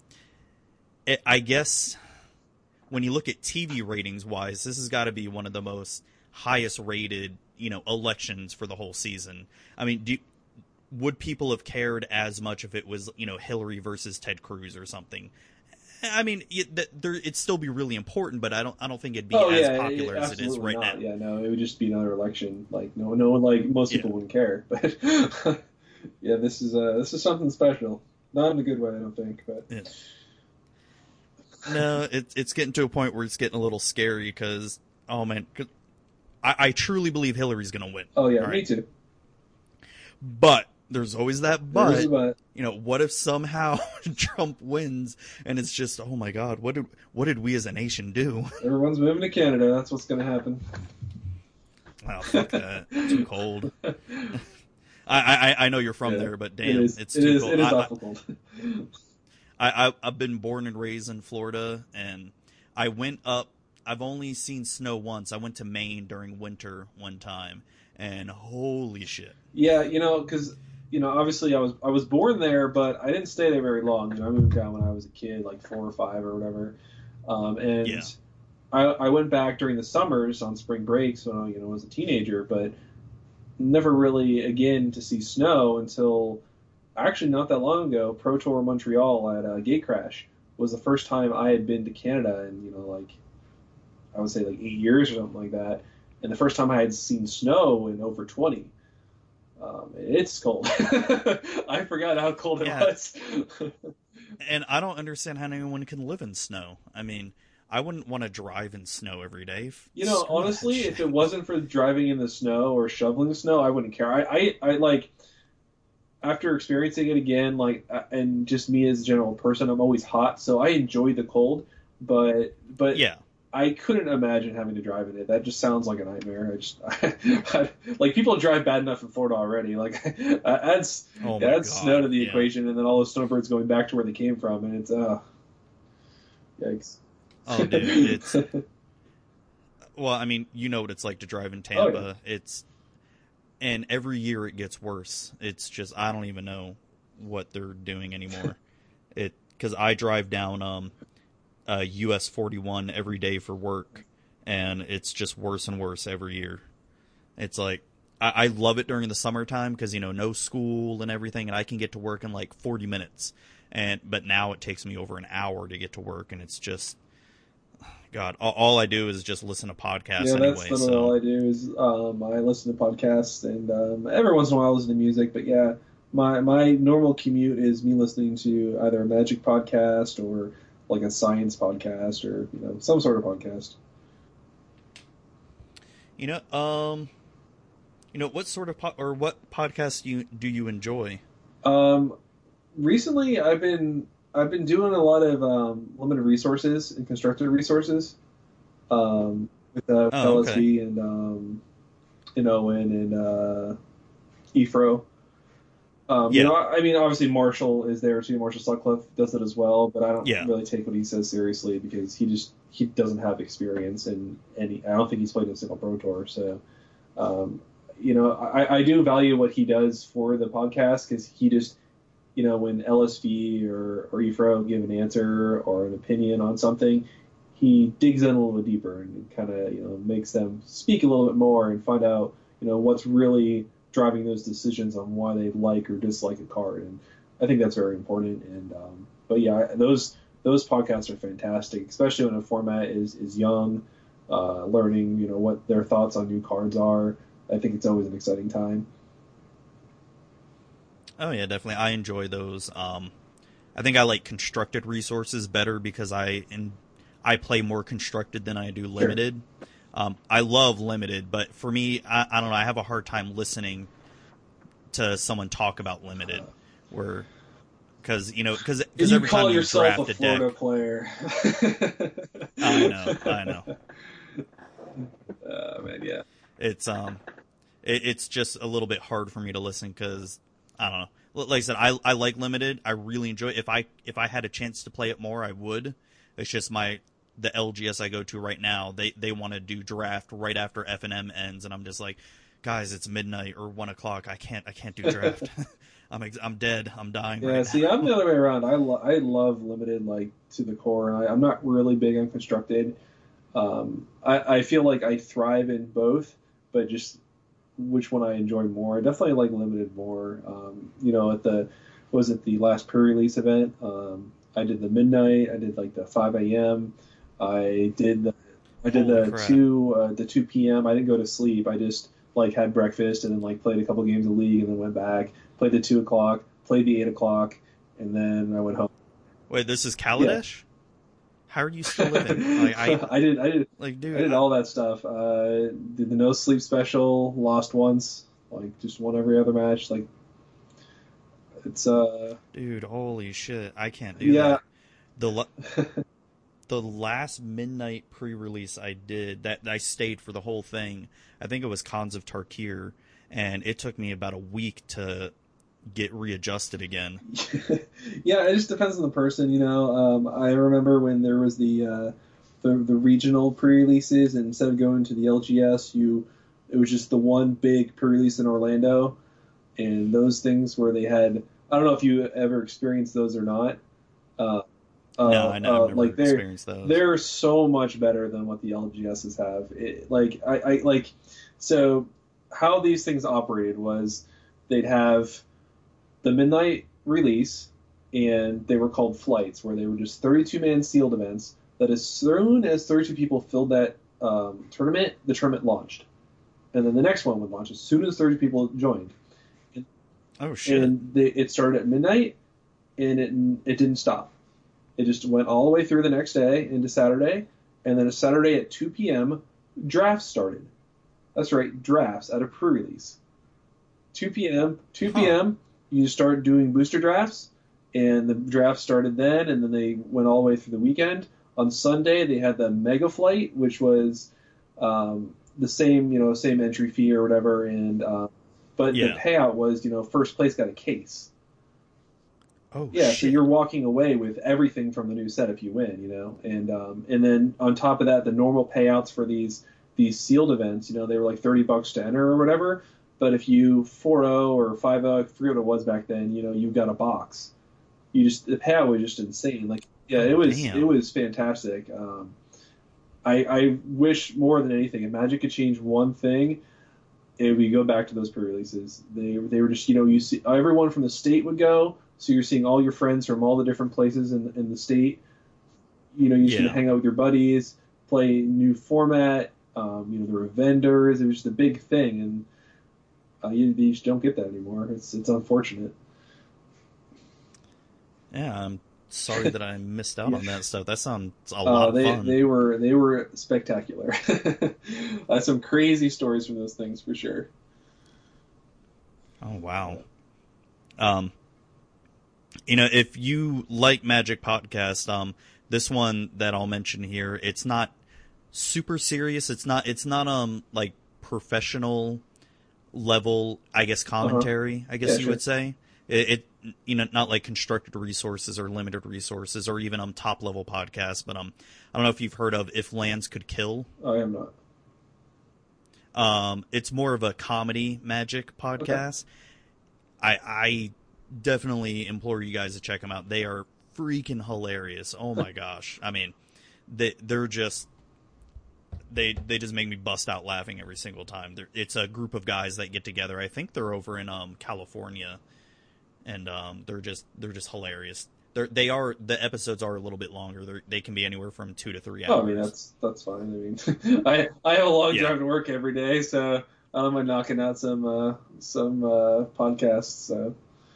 I guess when you look at TV ratings wise, this has got to be one of the most highest rated, elections for the whole season. I mean, would people have cared as much if it was, Hillary versus Ted Cruz or something? I mean, it'd still be really important, but I don't think it'd be as popular as it is right not. now. Yeah, no, it would just be another election. Like no one, like most people wouldn't care. But yeah, this is something special. Not in a good way, I don't think. But Yeah. No, it's getting to a point where it's getting a little scary because, oh man, I truly believe Hillary's going to win. Oh yeah, All me right? too. But there's always that There is a but. but. What if somehow Trump wins and it's just, oh my God, what did we as a nation do? Everyone's moving to Canada. That's what's going to happen. Wow, fuck that. Too cold. I know you're from there, but damn, it's too cold. It is awful cold. I've been born and raised in Florida, and I went up. I've only seen snow once. I went to Maine during winter one time, and holy shit. Yeah, because obviously I was born there, but I didn't stay there very long. I moved down when I was a kid, like 4 or 5 or whatever. And Yeah. I went back during the summers on spring breaks when I was a teenager, but never really again to see snow until actually not that long ago. Pro Tour Montreal at Gatecrash was the first time I had been to Canada in like I would say like 8 years or something like that, and the first time I had seen snow in over 20. It's cold. I forgot how cold it was. And I don't understand how anyone can live in snow. I mean, I wouldn't want to drive in snow every day. Honestly, if it wasn't for driving in the snow or shoveling the snow, I wouldn't care. I like, after experiencing it again, like, and just me as a general person, I'm always hot, so I enjoy the cold, but yeah. I couldn't imagine having to drive in it. That just sounds like a nightmare. Like, people drive bad enough in Florida already. Like, add snow to the equation, and then all those snowbirds going back to where they came from, and it's yikes. Oh, dude, it's. Well, I mean, you know what it's like to drive in Tampa. Oh, yeah. And every year it gets worse. It's just I don't even know what they're doing anymore. Because I drive down US 41 every day for work, and it's just worse and worse every year. It's like I love it during the summertime because no school and everything, and I can get to work in like 40 minutes. But now it takes me over an hour to get to work, and it's just God. All I do is just listen to podcasts. Yeah, anyway, that's literally all I do is I listen to podcasts, and every once in a while I listen to music. But yeah, my normal commute is me listening to either a magic podcast or like a science podcast or some sort of podcast. What sort of what podcasts do you enjoy? Recently I've been doing a lot of limited resources and constructed resources with LSV and Owen and Efro. I mean, obviously Marshall is there too. Marshall Sutcliffe does it as well, but I don't really take what he says seriously because he doesn't have experience in any. I don't think he's played in a single Pro Tour. So, I do value what he does for the podcast because he just, when LSV or Efro give an answer or an opinion on something, he digs in a little bit deeper and kind of makes them speak a little bit more and find out what's really driving those decisions on why they like or dislike a card, and I think that's very important. And but yeah, those podcasts are fantastic, especially when a format is young, learning what their thoughts on new cards are. I think it's always an exciting time. Oh yeah, definitely. I enjoy those. I think I like constructed resources better because I play more constructed than I do limited. Sure. I love limited, but for me, I don't know. I have a hard time listening to someone talk about limited, because every time you draft a Florida deck, player. I know. Man, yeah. It's just a little bit hard for me to listen because I don't know. like I said, I like limited. I really enjoy it. If I had a chance to play it more, I would. It's just the LGS I go to right now. They want to do draft right after F&M ends, and I'm just like, guys, it's midnight or 1 o'clock. I can't do draft. I'm dead. I'm dying. Yeah, right see, now. I'm the other way around. I love limited like to the core. I'm not really big on constructed. I feel like I thrive in both, but just which one I enjoy more. I definitely like limited more. At the last pre-release event, I did the midnight. I did like the 5 a.m. I did the Holy crap. 2 p.m. I didn't go to sleep. I just like had breakfast and then like played a couple games of League and then went back, played the 2 o'clock, played the 8 o'clock, and then I went home. Wait, this is Kaladesh? How are you still living? I did like, dude, I did all that stuff. Did the no sleep special, lost once, like just won every other match. Like it's dude, holy shit, I can't do yeah. that. The last midnight pre-release I did, that I stayed for the whole thing, I think it was Khans of Tarkir, and it took me about a week to get readjusted again. Yeah, it just depends on the person, I remember when there was the regional pre-releases, and instead of going to the LGS, it was just the one big pre-release in Orlando, and those things where they had, I don't know if you ever experienced those or not. No, I've never like experienced those. They're so much better than what the LGSs have. So how these things operated was they'd have the midnight release, and they were called flights, where they were just 32-man sealed events that as soon as 32 people filled that tournament, the tournament launched. And then the next one would launch as soon as 30 people joined. Oh, shit. And it started at midnight, and it didn't stop. It just went all the way through the next day into Saturday, and then a Saturday at 2 p.m., drafts started. That's right, drafts at a pre-release. 2 p.m., you start doing booster drafts, and the draft started then, and then they went all the way through the weekend. On Sunday, they had the Mega Flight, which was the same entry fee or whatever, and but the payout was, first place got a case. Oh, yeah, shit. so you're walking away with everything from the new set if you win, and then on top of that, the normal payouts for these sealed events, they were like $30 to enter or whatever. But if you 4-0 or 5-0, I forget what it was back then, you got a box. The payout was just insane. Like, yeah, it was fantastic. I wish more than anything, if Magic could change one thing, it would be go back to those pre-releases. They were just, you see everyone from the state would go. So you're seeing all your friends from all the different places in the state. You can hang out with your buddies, play new format. There were vendors. It was just a big thing, and you just don't get that anymore. It's unfortunate. Yeah, I'm sorry that I missed out on that stuff. That sounds a lot of fun. They were spectacular. Some crazy stories from those things for sure. Oh wow. If you like Magic Podcast, this one that I'll mention here, it's not super serious. It's not like professional level, I guess, commentary, I guess you would say. It not like Constructed Resources or Limited Resources or even top level podcasts, but I don't know if you've heard of If Lands Could Kill. I am not. It's more of a comedy Magic podcast. Okay. I definitely implore you guys to check them out. They are freaking hilarious. Oh my gosh. I mean, they're just they just make me bust out laughing every single time. It's a group of guys that get together. I think they're over in California, and they're just hilarious. The episodes are a little bit longer. They can be anywhere from 2 to 3 hours. Oh, I mean that's fine. I mean, I have a long drive to work every day, so I don't mind knocking out some podcasts. So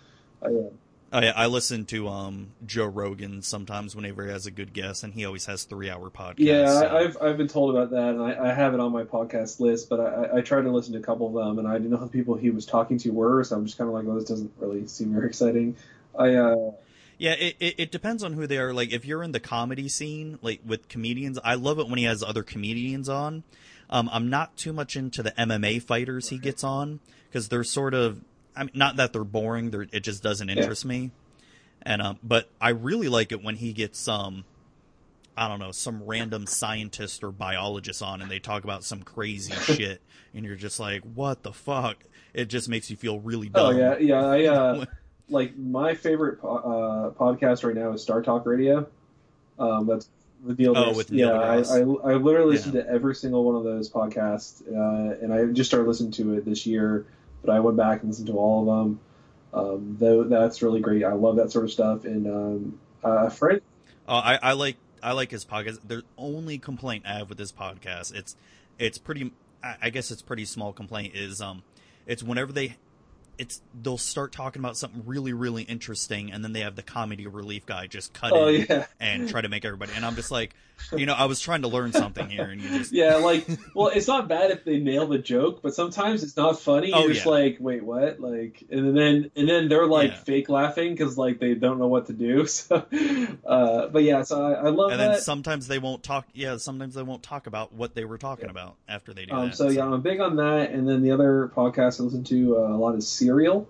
I listen to Joe Rogan sometimes whenever he has a good guest, and he always has 3-hour podcasts. Yeah, so. I've been told about that, and I have it on my podcast list, but I tried to listen to a couple of them, and I didn't know who the people he was talking to were, so I'm just kind of like, well, this doesn't really seem very exciting. Yeah, it depends on who they are. Like, if you're in the comedy scene, like with comedians, I love it when he has other comedians on. I'm not too much into the MMA fighters he gets on, because they're sort of I mean, not that they're boring. It just doesn't interest me. And but I really like it when he gets I don't know, some random scientist or biologist on, and they talk about some crazy shit, and you're just like, what the fuck? It just makes you feel really dumb. Oh yeah. I like my favorite podcast right now is Star Talk Radio. That's with Neil deGrasse. With Neil deGrasse. I literally listen to every single one of those podcasts, and I just started listening to it this year, but I went back and listened to all of them. That's really great. I love that sort of stuff. And Fred. I like his podcast. The only complaint I have with this podcast, it's pretty. I guess it's pretty small complaint is it's whenever they'll start talking about something really, really interesting, and then they have the comedy relief guy just cut in and try to make everybody. And I'm just like, I was trying to learn something here, and you just well, it's not bad if they nail the joke, but sometimes it's not funny. You're just like, wait, what? Like, and then they're like fake laughing because like they don't know what to do. So, but yeah, so I love that. And then sometimes they won't talk. Yeah, sometimes they won't talk about what they were talking about after they do that. So yeah, I'm big on that. And then the other podcast I listen to a lot is Serial.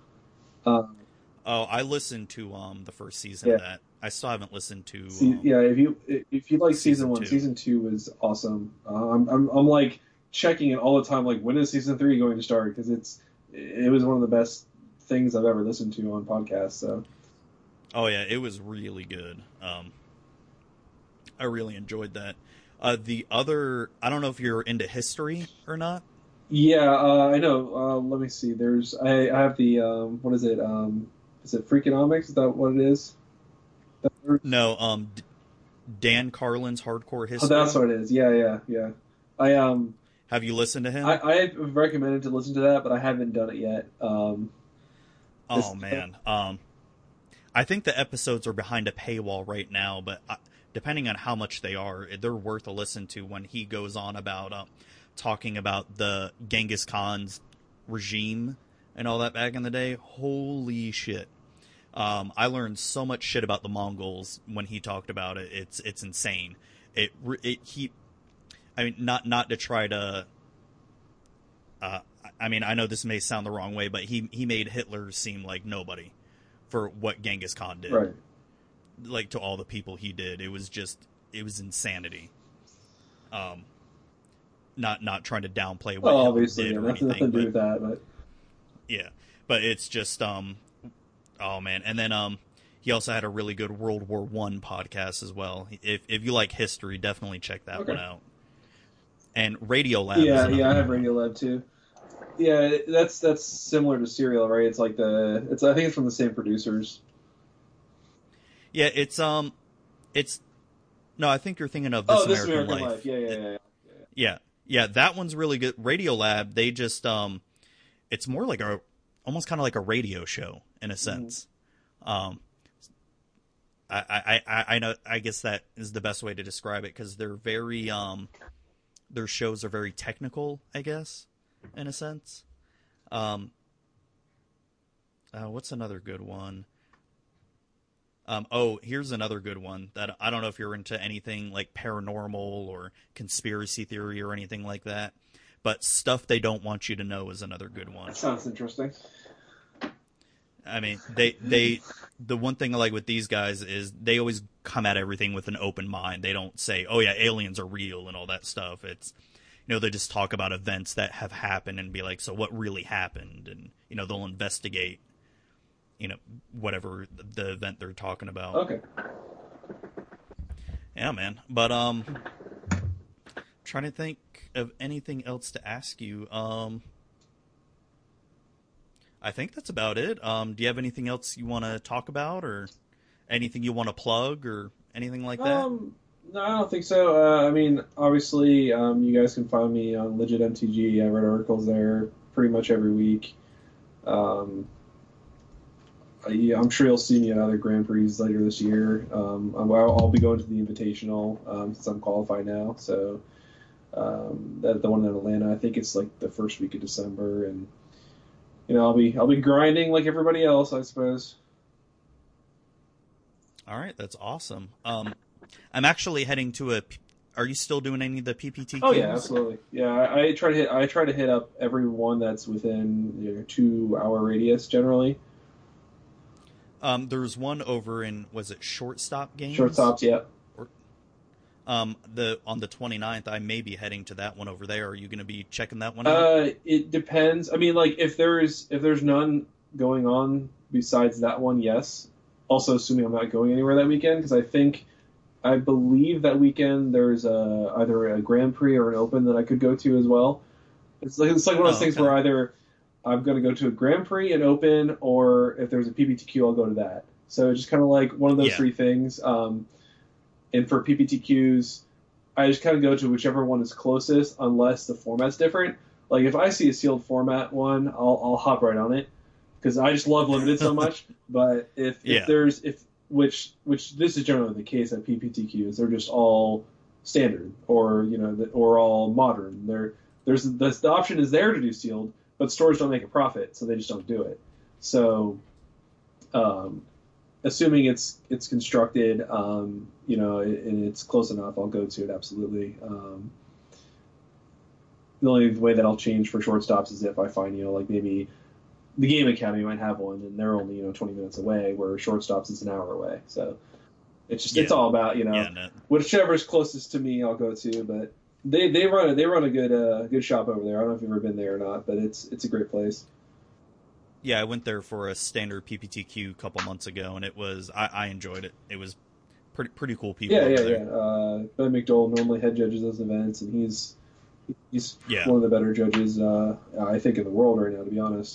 I listened to the first season of that. I still haven't listened to. If you like season 1, season 2 is awesome. I'm like checking it all the time. Like, when is season 3 going to start? Because it was one of the best things I've ever listened to on podcasts. So. Oh yeah, it was really good. I really enjoyed that. The other, I don't know if you're into history or not. Yeah, I know. Let me see. I have the what is it? Is it Freakonomics? Is that what it is? No, Dan Carlin's Hardcore History. Oh, that's what it is. Yeah. Have you listened to him? I've recommended to listen to that, but I haven't done it yet. Man. I think the episodes are behind a paywall right now, but depending on how much they are, they're worth a listen to when he goes on about talking about the Genghis Khan's regime and all that back in the day. Holy shit. I learned so much shit about the Mongols when he talked about it. It's insane. I mean, not to try to, I mean, I know this may sound the wrong way, but he made Hitler seem like nobody for what Genghis Khan did. Right. Like, to all the people he did. It was insanity. Not trying to downplay what Hitler obviously, did or that's anything. Nothing to do with that, but. Yeah. But it's just, oh man. And then, he also had a really good World War I podcast as well. If you like history, definitely check that one out. And Radiolab. Yeah, I have Radiolab too. Yeah, that's similar to Serial, right? It's like I think it's from the same producers. Yeah, no, I think you're thinking of This American Life. Yeah, that one's really good. Radiolab, they just it's more like almost kind of like a radio show in a sense. I know, I guess that is the best way to describe it, because they're very their shows are very technical, I guess, in a sense. What's another good one? Here's another good one that I don't know if you're into anything like paranormal or conspiracy theory or anything like that, but Stuff They Don't Want You to Know is another good one. That sounds interesting. I mean, the one thing I like with these guys is they always come at everything with an open mind. They don't say, oh yeah, aliens are real and all that stuff. It's, they just talk about events that have happened and be like, so what really happened? And, they'll investigate, whatever the event they're talking about. Okay. Yeah, man. But, trying to think of anything else to ask you. I think that's about it. Do you have anything else you want to talk about, or anything you want to plug, or anything like that? No, I don't think so. I mean, obviously, you guys can find me on Legit MTG. I write articles there pretty much every week. I'm sure you'll see me at other Grand Prix later this year. I'll be going to the Invitational since I'm qualified now. So the one in Atlanta, I think it's like the first week of December, and I'll be grinding like everybody else, I suppose. All right, that's awesome. I'm actually heading to are you still doing any of the PPTQs? Oh yeah, absolutely. Yeah, I try to hit up every one that's within 2-hour radius generally. There's one over in, was it Shortstop Games? Shortstops, yeah. On the 29th, I may be heading to that one over there. Are you going to be checking that one out? It depends. I mean, like if there's none going on besides that one, yes. Also, assuming I'm not going anywhere that weekend, because I believe that weekend there's either a Grand Prix or an Open that I could go to as well. It's like one of those things where either I'm going to go to a Grand Prix, an Open, or if there's a PPTQ, I'll go to that. So it's just kind of like one of those three things. And for PPTQs, I just kind of go to whichever one is closest, unless the format's different. Like if I see a sealed format one, I'll hop right on it because I just love limited so much. But if which this is generally the case at PPTQs, they're just all standard or or all modern. There's the option is there to do sealed, but stores don't make a profit, so they just don't do it. So, assuming it's constructed, and it's close enough, I'll go to it absolutely. The only way that I'll change for shortstops is if I find like maybe the Game Academy might have one, and they're only 20 minutes away, where shortstops is an hour away. So it's just it's all about whichever's closest to me, I'll go to. But they run a good shop over there. I don't know if you've ever been there or not, but it's a great place. Yeah, I went there for a standard PPTQ a couple months ago, and it was I enjoyed it. It was pretty cool people. Yeah. Ben McDowell normally head judges those events, and he's one of the better judges I think in the world right now, to be honest.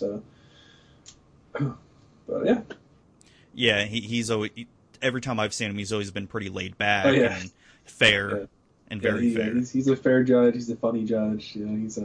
But yeah. Yeah, he's always, every time I've seen him, he's always been pretty laid back and fair and very fair. He's a fair judge. He's a funny judge. He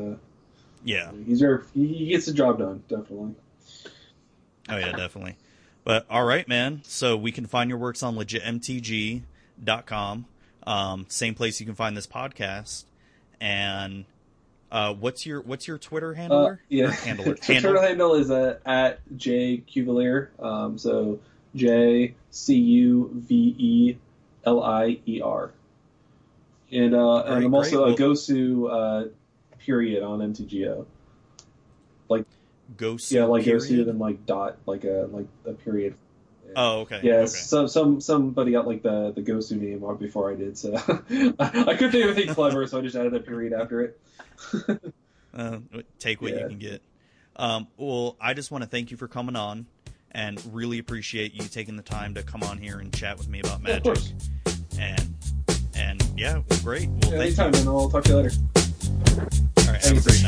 gets the job done, definitely. Oh yeah, definitely. But all right, man. So we can find your works on legitmtg.com. Same place you can find this podcast. And what's your Twitter handler? Twitter handle is at jcuvelier. So JCUVELIER. And I'm also a Gosu period on MTGO. Like Gosu. Like Gosu, then like dot, like a period. Oh, okay. Yeah, okay. Somebody got like the Gosu name before I did, so I couldn't think of anything clever, so I just added a period after it. Take what you can get. Well, I just want to thank you for coming on, and really appreciate you taking the time to come on here and chat with me about Magic. Of course. And yeah, great. Well, thank anytime, you. And I'll talk to you later. All right, have a great